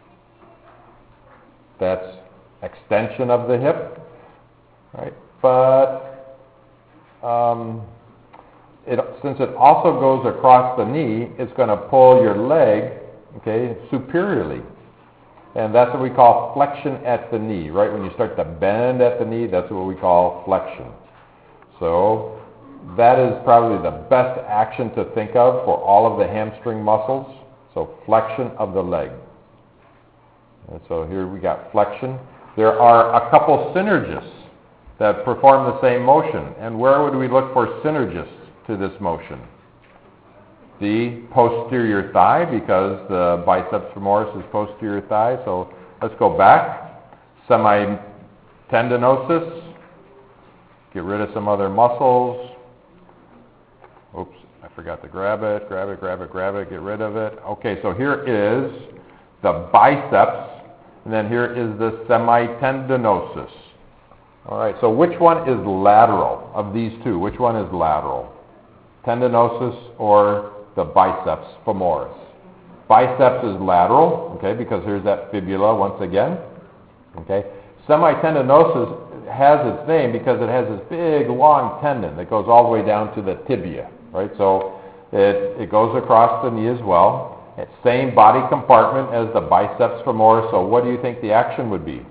That's extension of the hip, right? But um, it, since it also goes across the knee, it's going to pull your leg, okay, superiorly. And that's what we call flexion at the knee, right? When you start to bend at the knee, that's what we call flexion. So that is probably the best action to think of for all of the hamstring muscles. So flexion of the leg. And so here we got flexion. There are a couple synergists that perform the same motion. And where would we look for synergists to this motion? The posterior thigh, because the biceps femoris is posterior thigh. So let's go back. Semitendinosus. Get rid of some other muscles. Oops, I forgot to grab it, grab it, grab it, grab it, get rid of it. Okay, so here is the biceps, and then here is the semitendinosus. All right, so which one is lateral of these two? Which one is lateral? Tendinosus or the biceps femoris? Biceps is lateral, okay, because here's that fibula once again. Okay, semitendinosus has its name because it has this big, long tendon that goes all the way down to the tibia, right? So it, it goes across the knee as well. It's same body compartment as the biceps femoris. So what do you think the action would be?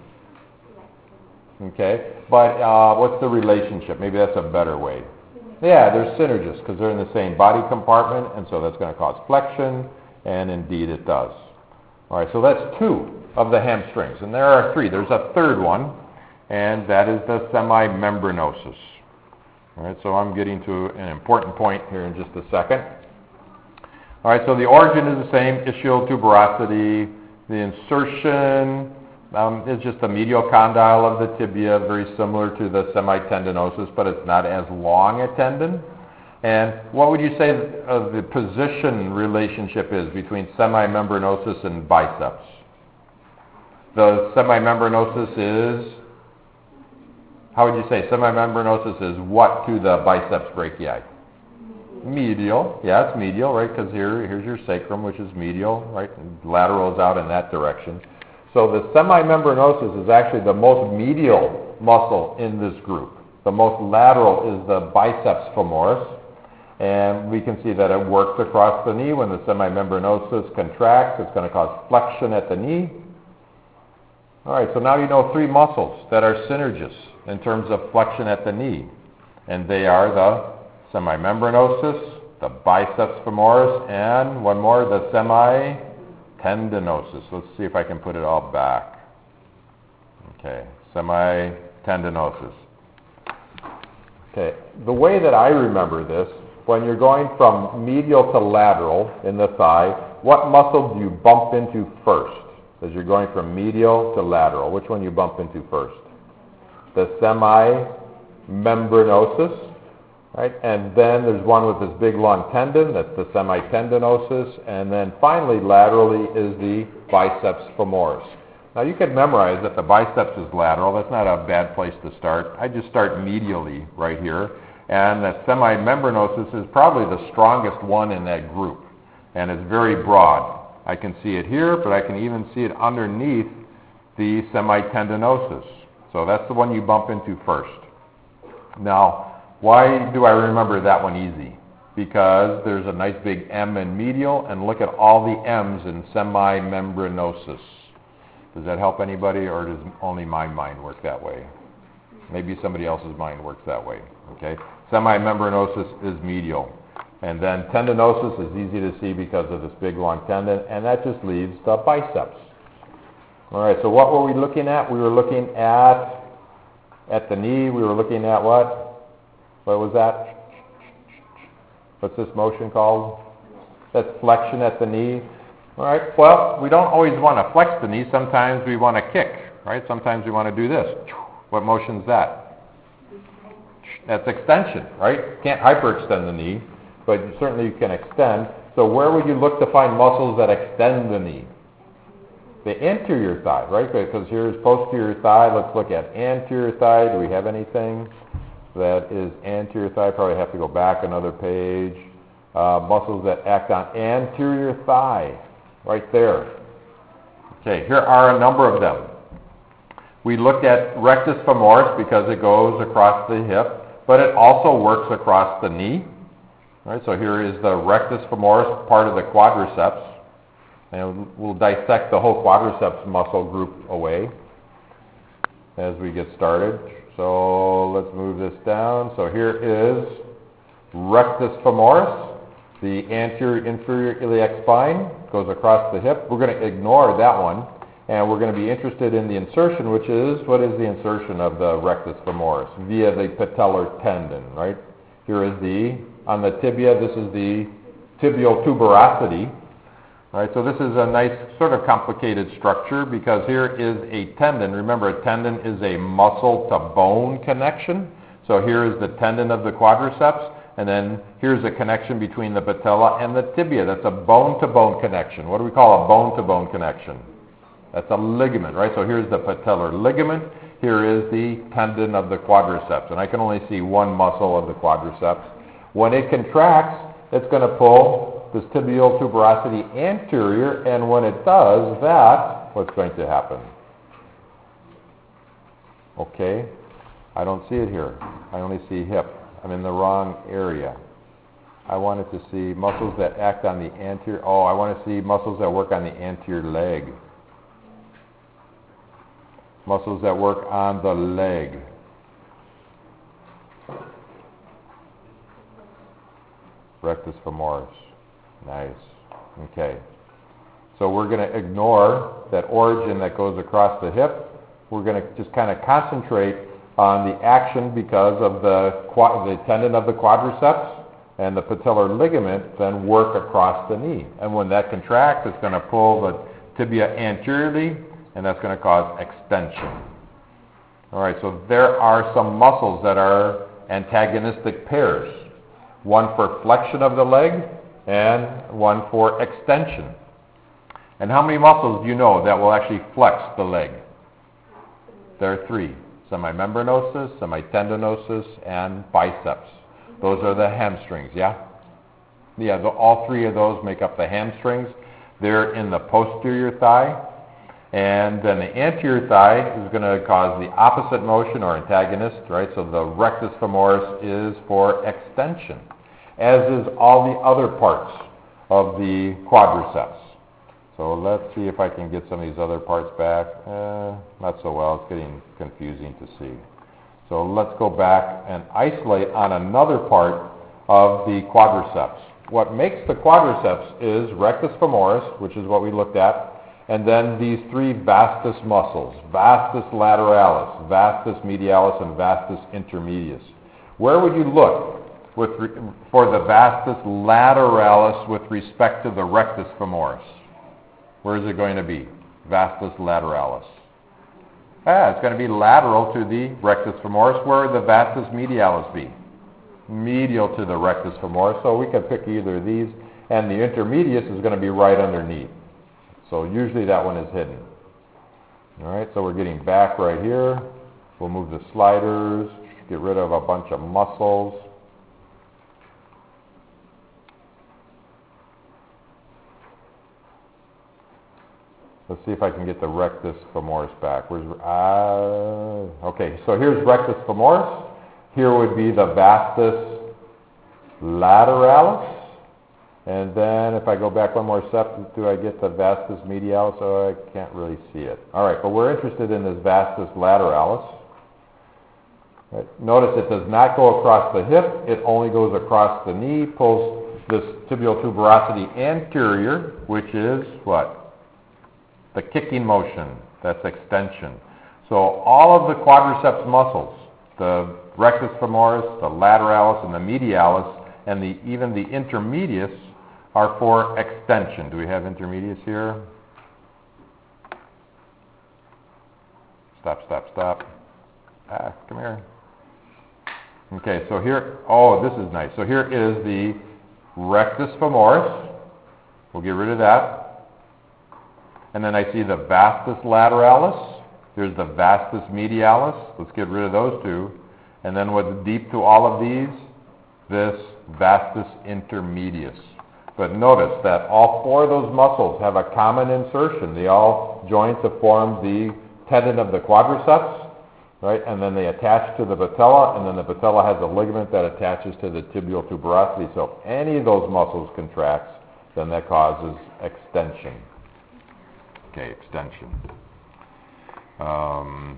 Okay, but uh, what's the relationship? Maybe that's a better way. Yeah, there's synergists because they're in the same body compartment, and so that's going to cause flexion, and indeed it does. All right, so that's two of the hamstrings, and there are three. There's a third one, and that is the semimembranosus. All right, so I'm getting to an important point here in just a second. All right, so the origin is the same, ischial tuberosity. The insertion um, is just the medial condyle of the tibia, very similar to the semitendinosus, but it's not as long a tendon. And what would you say uh, the position relationship is between semimembranosus and biceps? The semimembranosus is, how would you say, semimembranosus is what to the biceps brachii? Medial. Yeah, it's medial, right? Because here, here's your sacrum, which is medial, right? And lateral is out in that direction. So the semimembranosus is actually the most medial muscle in this group. The most lateral is the biceps femoris. And we can see that it works across the knee. When the semimembranosus contracts, it's going to cause flexion at the knee. All right, so now you know three muscles that are synergists in terms of flexion at the knee. And they are the semimembranosus, the biceps femoris, and one more, the semitendinosus. Let's see if I can put it all back. Okay, semitendinosus. Okay, the way that I remember this, when you're going from medial to lateral in the thigh, what muscle do you bump into first? As you're going from medial to lateral, which one you bump into first? The semimembranosus. Right? And then there's one with this big long tendon, that's the semitendinosus, and then finally laterally is the biceps femoris. Now you could memorize that the biceps is lateral. That's not a bad place to start. I just start medially right here, and the semimembranosus is probably the strongest one in that group, and it's very broad. I can see it here, but I can even see it underneath the semitendinosus. So that's the one you bump into first. Now, why do I remember that one easy? Because there's a nice big M in medial, and look at all the M's in semimembranosus. Does that help anybody, or does only my mind work that way? Maybe somebody else's mind works that way. Okay, semimembranosus is medial. And then tendinosus is easy to see because of this big long tendon, and that just leaves the biceps. All right, so what were we looking at? We were looking at, at the knee, we were looking at what? What was that? What's this motion called? That's flexion at the knee. All right, well, we don't always want to flex the knee. Sometimes we want to kick, right? Sometimes we want to do this. What motion is that? That's extension, right? Can't hyperextend the knee, but certainly you can extend. So where would you look to find muscles that extend the knee? The anterior thigh, right? Because here's posterior thigh. Let's look at anterior thigh. Do we have anything that is anterior thigh? Probably have to go back another page. Uh, muscles that act on anterior thigh, right there. Okay, here are a number of them. We looked at rectus femoris because it goes across the hip, but it also works across the knee. All right, so here is the rectus femoris, part of the quadriceps. And we'll dissect the whole quadriceps muscle group away as we get started. So let's move this down. So here is rectus femoris, the anterior inferior iliac spine, goes across the hip. We're going to ignore that one, and we're going to be interested in the insertion, which is, what is the insertion of the rectus femoris? Via the patellar tendon, right? Here is the, on the tibia, this is the tibial tuberosity. All right, so this is a nice sort of complicated structure because here is a tendon. Remember, a tendon is a muscle-to-bone connection. So here is the tendon of the quadriceps, and then here's a connection between the patella and the tibia. That's a bone-to-bone connection. What do we call a bone-to-bone connection? That's a ligament, right? So here's the patellar ligament. Here is the tendon of the quadriceps, and I can only see one muscle of the quadriceps. When it contracts, it's going to pull this tibial tuberosity anterior, and when it does that, what's going to happen? Okay, I don't see it here. I only see hip. I'm in the wrong area. I wanted to see muscles that act on the anterior. Oh, I want to see muscles that work on the anterior leg. Muscles that work on the leg. Rectus femoris. Nice. Okay. So we're going to ignore that origin that goes across the hip. We're going to just kind of concentrate on the action because of the, quad, the tendon of the quadriceps. and the patellar ligament then work across the knee. And when that contracts, it's going to pull the tibia anteriorly, and that's going to cause extension. All right, so there are some muscles that are antagonistic pairs. One for flexion of the leg and one for extension. And how many muscles do you know that will actually flex the leg? There are three. Semimembranosus, semitendinosus, and biceps. Those are the hamstrings, yeah? Yeah, the, all three of those make up the hamstrings. They're in the posterior thigh. And then the anterior thigh is going to cause the opposite motion or antagonist, right? So the rectus femoris is for extension, as is all the other parts of the quadriceps. So let's see if I can get some of these other parts back. Eh, not so well. It's getting confusing to see. So let's go back and isolate on another part of the quadriceps. What makes the quadriceps is rectus femoris, which is what we looked at, and then these three vastus muscles, vastus lateralis, vastus medialis, and vastus intermedius. Where would you look with re- for the vastus lateralis with respect to the rectus femoris? Where is it going to be? Vastus lateralis. Ah, it's going to be lateral to the rectus femoris. Where would the vastus medialis be? Medial to the rectus femoris. So we can pick either of these. And the intermedius is going to be right underneath. So usually that one is hidden. All right, so we're getting back right here. We'll move the sliders, get rid of a bunch of muscles. Let's see if I can get the rectus femoris back. Where's, uh, okay, so here's rectus femoris. Here would be the vastus lateralis. And then if I go back one more step, do I get the vastus medialis? Oh, I can't really see it. All right, but we're interested in this vastus lateralis. Right. Notice it does not go across the hip. It only goes across the knee, pulls this tibial tuberosity anterior, which is what? The kicking motion. That's extension. So all of the quadriceps muscles, the rectus femoris, the lateralis, and the medialis, and the, even the intermedius, are for extension. Do we have intermedius here? Stop, stop, stop. Ah, come here. Okay, so here, oh, this is nice. So here is the rectus femoris. We'll get rid of that. And then I see the vastus lateralis. Here's the vastus medialis. Let's get rid of those two. And then what's deep to all of these? This vastus intermedius. But notice that all four of those muscles have a common insertion. They all join to form the tendon of the quadriceps, right? And then they attach to the patella, and then the patella has a ligament that attaches to the tibial tuberosity. So if any of those muscles contracts, then that causes extension. Okay, extension. Um,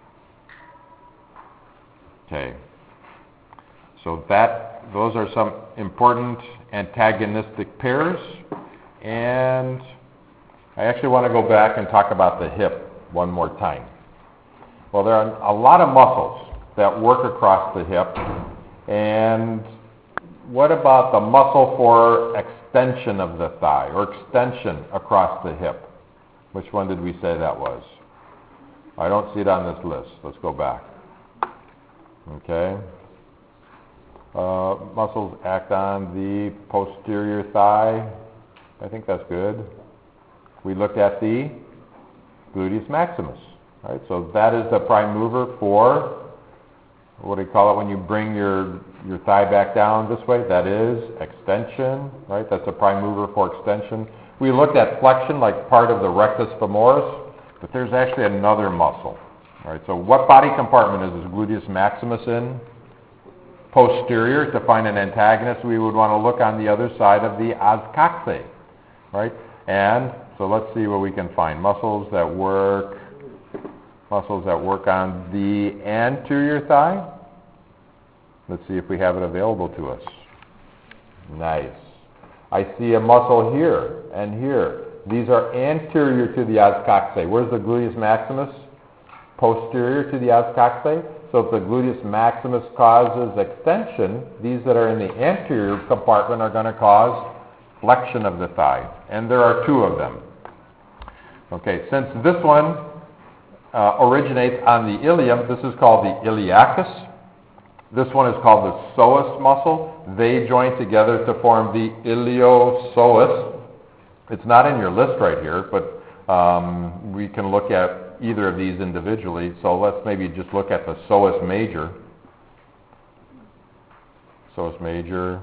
okay. So that those are some important antagonistic pairs. And I actually want to go back and talk about the hip one more time. Well, there are a lot of muscles that work across the hip. And what about the muscle for extension of the thigh or extension across the hip? Which one did we say that was? I don't see it on this list. Let's go back. Okay. Uh, muscles act on the posterior thigh. I think that's good. We looked at the gluteus maximus, right? So that is the prime mover for, what do you call it when you bring your, your thigh back down this way? That is extension, right? That's a prime mover for extension. We looked at flexion like part of the rectus femoris, but there's actually another muscle, right? So what body compartment is this gluteus maximus in? Posterior. To find an antagonist, we would want to look on the other side of the os coxae, right? And so let's see what we can find. Muscles that work, muscles that work on the anterior thigh. Let's see if we have it available to us. Nice. I see a muscle here and here. These are anterior to the os coxae. Where's the gluteus maximus? posterior to the ascoxae. So if the gluteus maximus causes extension, these that are in the anterior compartment are going to cause flexion of the thigh. And there are two of them. Okay, since this one uh, originates on the ilium, this is called the iliacus. This one is called the psoas muscle. They join together to form the iliopsoas. It's not in your list right here, but um, we can look at either of these individually. So let's maybe just look at the psoas major. Psoas major.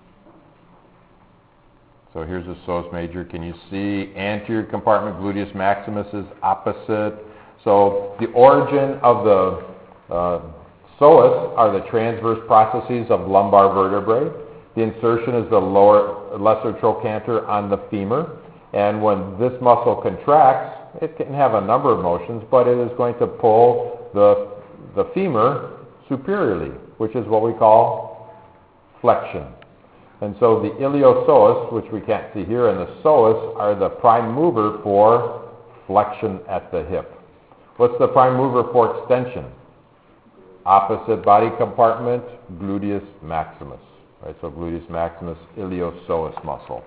So here's the psoas major. Can you see anterior compartment gluteus maximus is opposite? So the origin of the uh, psoas are the transverse processes of lumbar vertebrae. The insertion is the lower lesser trochanter on the femur. And when this muscle contracts, it can have a number of motions, but it is going to pull the, the femur superiorly, which is what we call flexion. And so the iliopsoas, which we can't see here, and the psoas are the prime mover for flexion at the hip. What's the prime mover for extension? Opposite body compartment, gluteus maximus. Right, so gluteus maximus, iliopsoas muscle.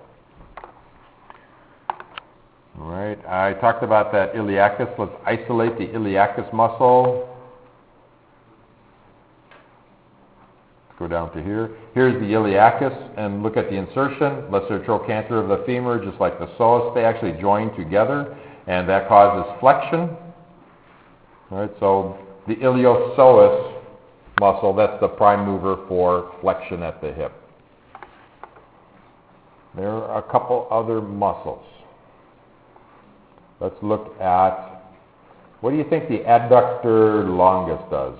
All right, I talked about that iliacus. Let's isolate the iliacus muscle. Let's go down to here. Here's the iliacus, and look at the insertion. Lesser trochanter of the femur, just like the psoas. They actually join together, and that causes flexion. All right, so the iliopsoas muscle, that's the prime mover for flexion at the hip. There are a couple other muscles. Let's look at, what do you think the adductor longus does?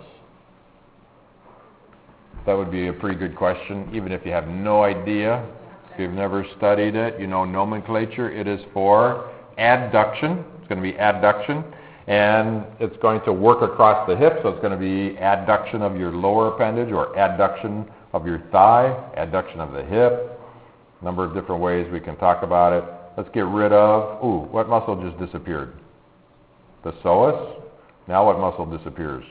That would be a pretty good question, even if you have no idea. If you've never studied it, you know nomenclature. It is for adduction. It's going to be adduction. And it's going to work across the hip, so it's going to be adduction of your lower appendage or adduction of your thigh, adduction of the hip. A number of different ways we can talk about it. Let's get rid of, ooh, what muscle just disappeared? The psoas. Now what muscle disappears?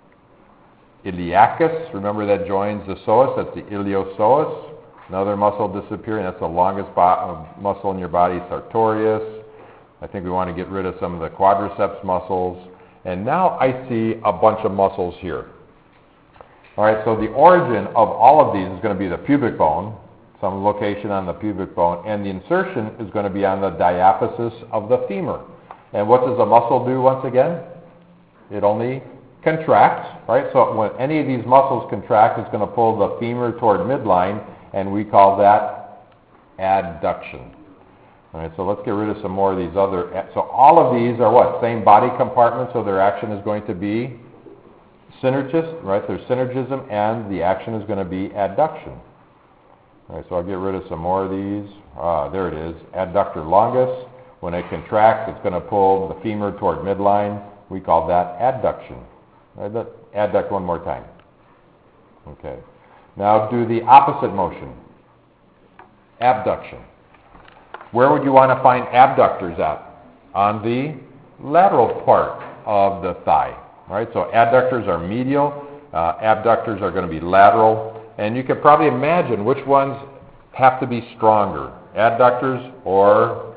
Iliacus, remember that joins the psoas, that's the iliopsoas. Another muscle disappearing, that's the longest bo- muscle in your body, sartorius. I think we want to get rid of some of the quadriceps muscles. And now I see a bunch of muscles here. All right, so the origin of all of these is going to be the pubic bone, some location on the pubic bone, and the insertion is going to be on the diaphysis of the femur. And what does the muscle do once again? It only contracts, right? So when any of these muscles contract, it's going to pull the femur toward midline, and we call that adduction. All right, so let's get rid of some more of these other. So all of these are what? Same body compartment, so their action is going to be synergist, right? There's synergism, and the action is going to be adduction. All right, so I'll get rid of some more of these. Ah, there it is, adductor longus. When it contracts, it's going to pull the femur toward midline. We call that adduction. All right, adduct one more time. Okay. Now do the opposite motion, abduction. Where would you want to find abductors at? On the lateral part of the thigh. All right, so adductors are medial, uh, abductors are going to be lateral. And you can probably imagine which ones have to be stronger, adductors or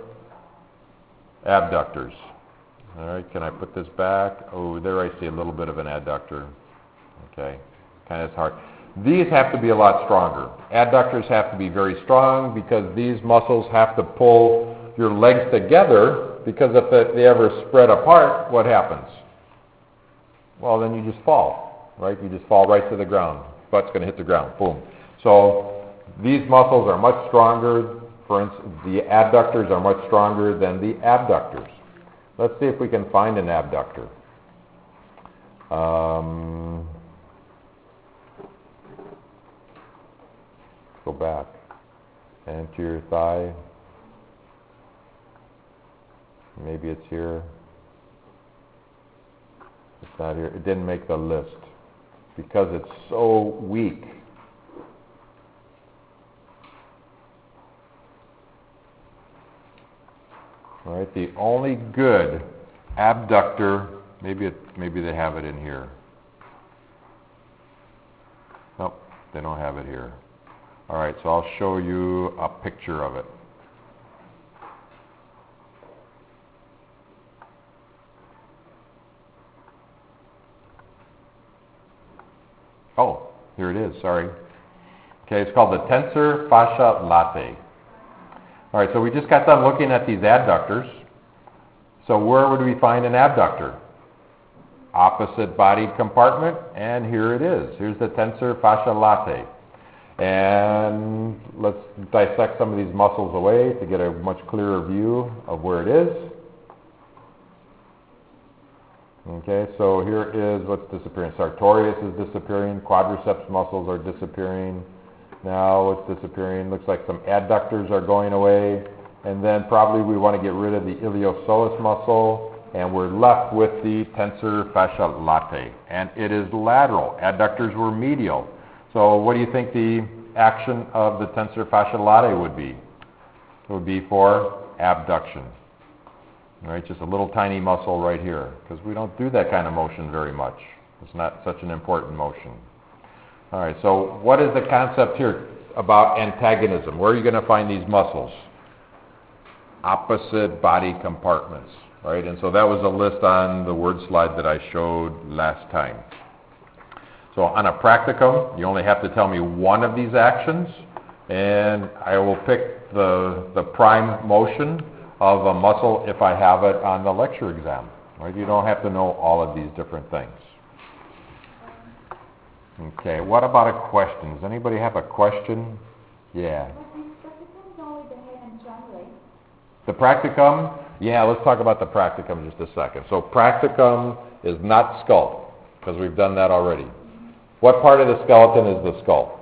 abductors. All right, can I put this back? Oh, there I see a little bit of an adductor. Okay, kind of hard. These have to be a lot stronger. Adductors have to be very strong because these muscles have to pull your legs together, because if they ever spread apart, what happens? Well, then you just fall, right? You just fall right to the ground. Butt's going to hit the ground. Boom. So these muscles are much stronger. For instance, the adductors are much stronger than the abductors. Let's see if we can find an abductor. Um, go back. Anterior thigh. Maybe it's here. It's not here. It didn't make the list because it's so weak. All right, the only good abductor Maybe it, maybe they have it in here. Nope, they don't have it here. All right, so I'll show you a picture of it. Oh, here it is, sorry. Okay, it's called the tensor fascia latae. All right, so we just got done looking at these adductors. So where would we find an abductor? Opposite bodied compartment, and here it is. Here's the tensor fascia latae. And let's dissect some of these muscles away to get a much clearer view of where it is. Okay, so here is what's disappearing. Sartorius is disappearing. Quadriceps muscles are disappearing. Now what's disappearing? Looks like some adductors are going away. And then probably we want to get rid of the iliopsoas muscle. And we're left with the tensor fascia latae. And it is lateral. Adductors were medial. So what do you think the action of the tensor fascia latae would be? It would be for abduction. All right, just a little tiny muscle right here, because we don't do that kind of motion very much. It's not such an important motion. All right, so what is the concept here about antagonism? Where are you going to find these muscles? Opposite body compartments, right? And so that was a list on the word slide that I showed last time. So on a practicum, you only have to tell me one of these actions, and I will pick the, the prime motion of a muscle if I have it on the lecture exam. Right? You don't have to know all of these different things. Okay, what about a question? Does anybody have a question? Yeah. The practicum? Yeah, let's talk about the practicum just a second. So practicum is not skull, because we've done that already. What part of the skeleton is the skull?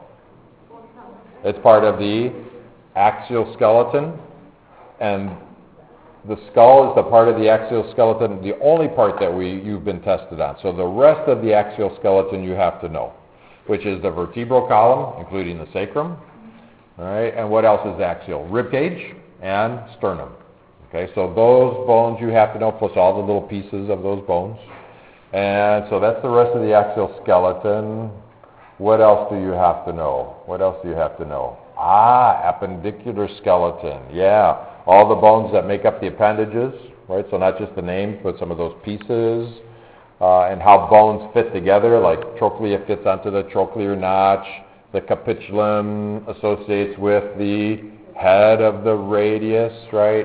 It's part of the axial skeleton, and the skull is the part of the axial skeleton, the only part that we you've been tested on. So the rest of the axial skeleton you have to know, which is the vertebral column, including the sacrum. All right, and what else is axial? Rib cage and sternum. Okay, so those bones you have to know, plus all the little pieces of those bones. And so that's the rest of the axial skeleton. What else do you have to know? What else do you have to know? Ah, appendicular skeleton. Yeah. All the bones that make up the appendages, right? So not just the names, but some of those pieces, uh, and how bones fit together, like trochlea fits onto the trochlear notch, the capitulum associates with the head of the radius, right?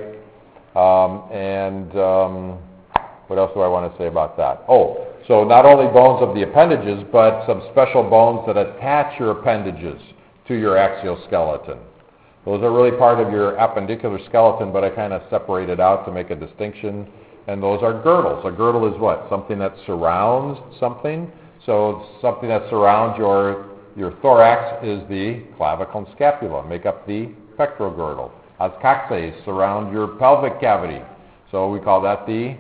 Um, and um, what else do I want to say about that? Oh, so not only bones of the appendages, but some special bones that attach your appendages to your axial skeleton. Those are really part of your appendicular skeleton, but I kind of separated out to make a distinction. And those are girdles. A girdle is what? Something that surrounds something. So something that surrounds your, your thorax is the clavicle and scapula, make up the pectoral girdle. Ascoxes surround your pelvic cavity. So we call that the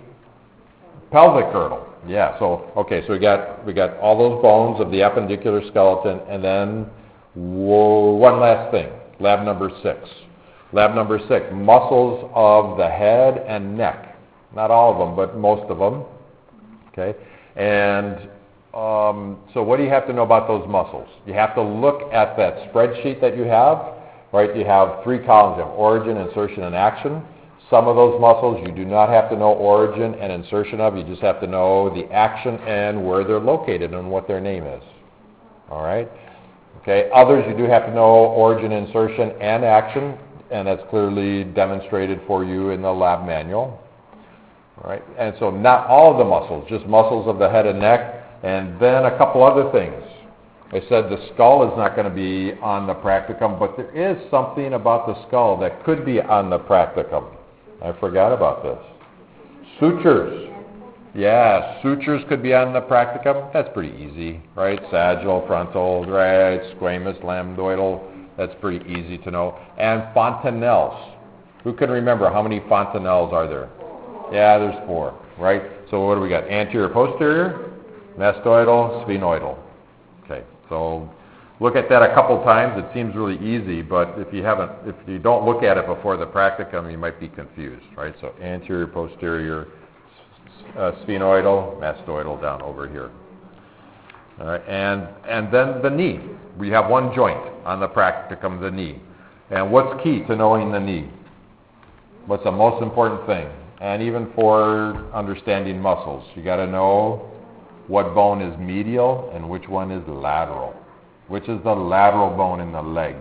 pelvic girdle. Yeah, so, okay, so we got, we got all those bones of the appendicular skeleton, and then whoa, one last thing. Lab number six. Lab number six, muscles of the head and neck. Not all of them, but most of them. Okay? And um, so what do you have to know about those muscles? You have to look at that spreadsheet that you have, right? You have three columns. You have origin, insertion, and action. Some of those muscles you do not have to know origin and insertion of. You just have to know the action and where they're located and what their name is. All right? Okay, others you do have to know origin, insertion, and action, and that's clearly demonstrated for you in the lab manual. All right, and so not all of the muscles, just muscles of the head and neck, and then a couple other things. I said the skull is not going to be on the practicum, but there is something about the skull that could be on the practicum. I forgot about this. Sutures. Yeah, sutures could be on the practicum. That's pretty easy, right? Sagittal, frontal, right? Squamous, lambdoidal. That's pretty easy to know. And fontanelles. Who can remember how many fontanelles are there? Yeah, there's four, right? So what do we got? Anterior, posterior, mastoidal, sphenoidal. Okay, so look at that a couple times. It seems really easy, but if you haven't, if you don't look at it before the practicum, you might be confused, right? So anterior, posterior, uh, sphenoidal, mastoidal down over here. All right, and, and then the knee. We have one joint on the practicum, the knee. And what's key to knowing the knee? What's the most important thing? And even for understanding muscles, you got to know what bone is medial and which one is lateral. Which is the lateral bone in the leg?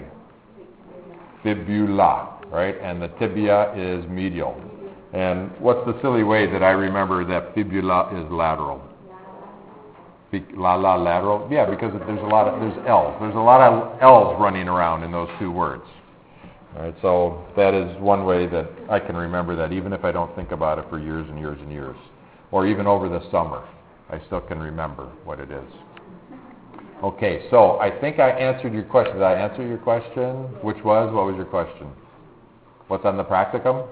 Fibula, right? And the tibia is medial. And what's the silly way that I remember that fibula is lateral? La la lateral? Yeah, because there's a lot of, there's L's. There's a lot of L's running around in those two words. All right, so that is one way that I can remember that, even if I don't think about it for years and years and years. Or even over the summer, I still can remember what it is. Okay, so I think I answered your question. Did I answer your question? Which was, what was your question? What's on the practicum?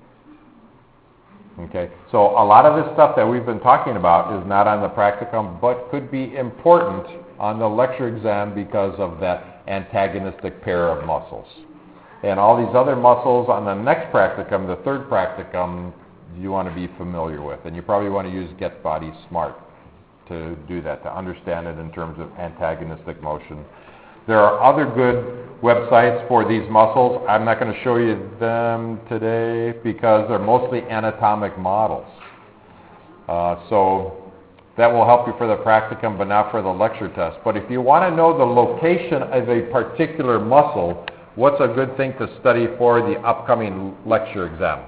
Okay, so a lot of this stuff that we've been talking about is not on the practicum, but could be important on the lecture exam because of that antagonistic pair of muscles. And all these other muscles on the next practicum, the third practicum, you want to be familiar with. And you probably want to use Get Body Smart to do that, to understand it in terms of antagonistic motion. There are other good websites for these muscles. I'm not going to show you them today because they're mostly anatomic models. Uh, so that will help you for the practicum, but not for the lecture test. But if you want to know the location of a particular muscle, what's a good thing to study for the upcoming lecture exam?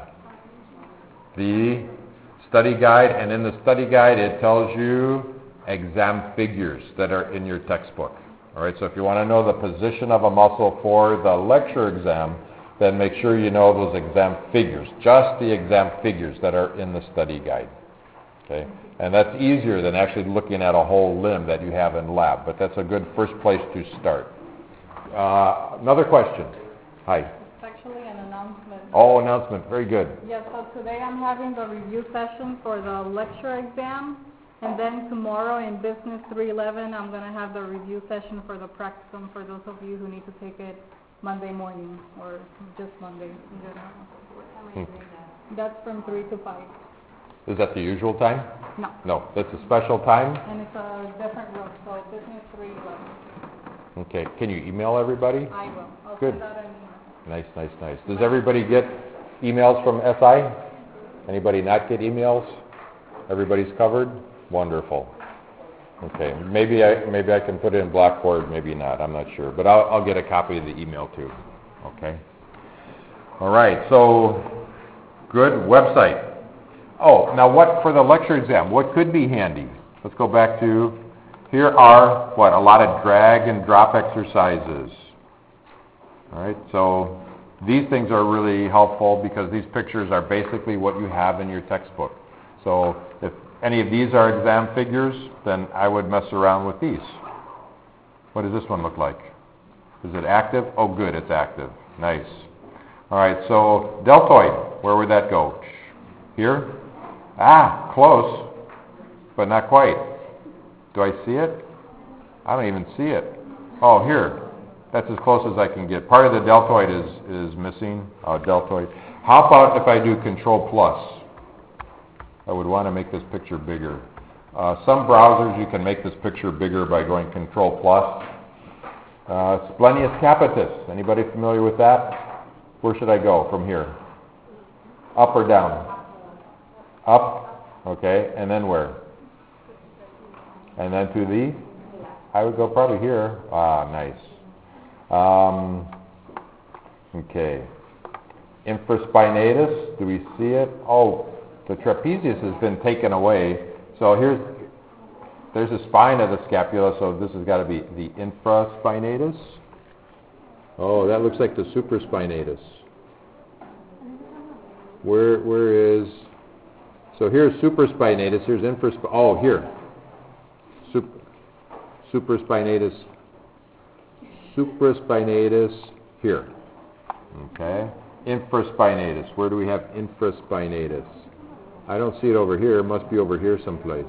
The study guide, and in the study guide it tells you exam figures that are in your textbook. All right, so if you want to know the position of a muscle for the lecture exam, then make sure you know those exam figures, just the exam figures that are in the study guide. Okay, and that's easier than actually looking at a whole limb that you have in lab, but that's a good first place to start. Uh, another question. Hi. It's actually an announcement. Oh, announcement. Very good. Yes, so today I'm having the review session for the lecture exam, and then tomorrow in Business three eleven I'm going to have the review session for the practicum for those of you who need to take it Monday morning or just Monday in general. What time are you doing that? That's from three to five. Is that the usual time? No. No, that's a special time? And it's a different room, so Business three eleven. Okay, can you email everybody? I will. I'll Good. send out an email. Nice, nice, nice. Does everybody get emails from S I? Anybody not get emails? Everybody's covered? Wonderful. Okay, maybe I maybe I can put it in Blackboard, maybe not. I'm not sure, but I'll I'll get a copy of the email too. Okay. All right. So good website. Oh, now what for the lecture exam? What could be handy? Let's go back to here are what a lot of drag and drop exercises. All right. So these things are really helpful because these pictures are basically what you have in your textbook. So if any of these are exam figures, then I would mess around with these. What does this one look like? Is it active? Oh, good, it's active. Nice. All right, so deltoid, where would that go? Here? Ah, close, but not quite. Do I see it? I don't even see it. Oh, here. That's as close as I can get. Part of the deltoid is, is missing. Oh, deltoid. How about if I do control plus? I would want to make this picture bigger. Uh, some browsers you can make this picture bigger by going control plus. Uh, splenius capitis. Anybody familiar with that? Where should I go from here? Up or down? Up. Okay. And then where? And then to the? I would go probably here. Ah, nice. Um, okay. Infraspinatus. Do we see it? Oh. The trapezius has been taken away. So here's, there's a spine of the scapula, so this has got to be the infraspinatus. Oh, that looks like the supraspinatus. Where, where is, so here's supraspinatus, here's infrasp, oh, here. Sup, supraspinatus, supraspinatus, here. Okay. Infraspinatus, where do we have infraspinatus? I don't see it over here. It must be over here someplace.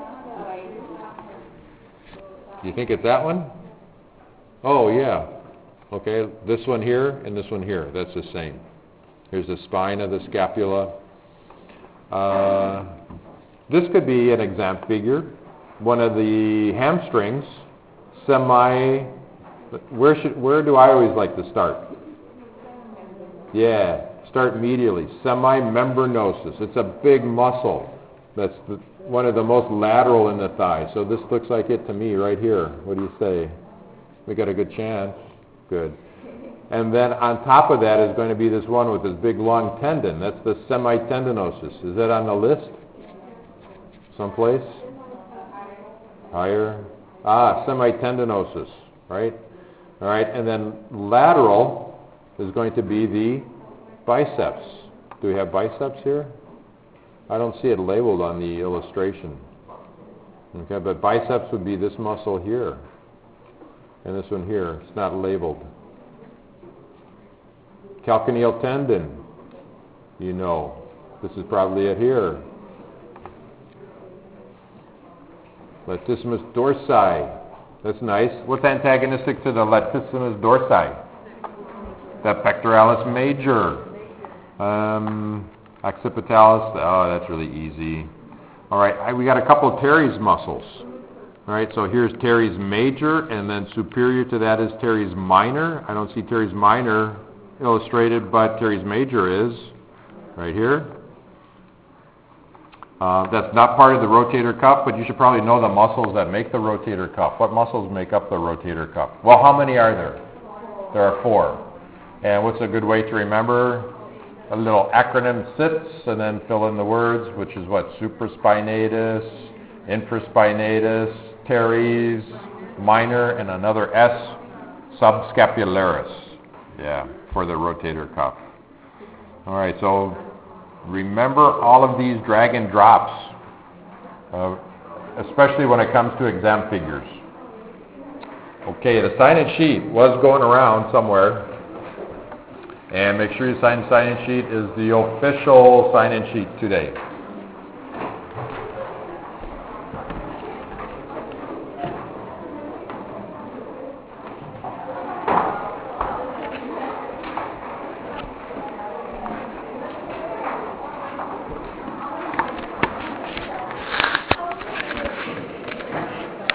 You think it's that one? Oh, yeah. Okay, this one here and this one here. That's the same. Here's the spine of the scapula. Uh, This could be an exam figure. One of the hamstrings, semi, where should, where do I always like to start? Yeah, start medially. Semimembranosus. It's a big muscle. That's the, one of the most lateral in the thigh. So this looks like it to me right here. What do you say? We got a good chance. Good. And then on top of that is going to be this one with this big long tendon. That's the semitendinosus. Is that on the list? Someplace? Higher? Ah, semitendinosus, right? All right, and then lateral is going to be the biceps. Do we have biceps here? I don't see it labeled on the illustration. Okay, but biceps would be this muscle here. And this one here. It's not labeled. Calcaneal tendon. You know. This is probably it here. Latissimus dorsi. That's nice. What's antagonistic to the latissimus dorsi? The pectoralis major. Um, occipitalis. Oh, that's really easy. All right, I, we got a couple of teres muscles. All right, so here's teres major, and then superior to that is teres minor. I don't see teres minor illustrated, but teres major is right here. Uh, that's not part of the rotator cuff, but you should probably know the muscles that make the rotator cuff. What muscles make up the rotator cuff? Well, how many are there? There are four. And what's a good way to remember? A little acronym SITS, and then fill in the words, which is what? Supraspinatus, infraspinatus, teres, minor, and another S, subscapularis. Yeah, for the rotator cuff. All right, so remember all of these drag and drops, uh, especially when it comes to exam figures. Okay, the sign-in sheet was going around somewhere, and make sure your sign sign-in sheet is the official sign-in sheet today.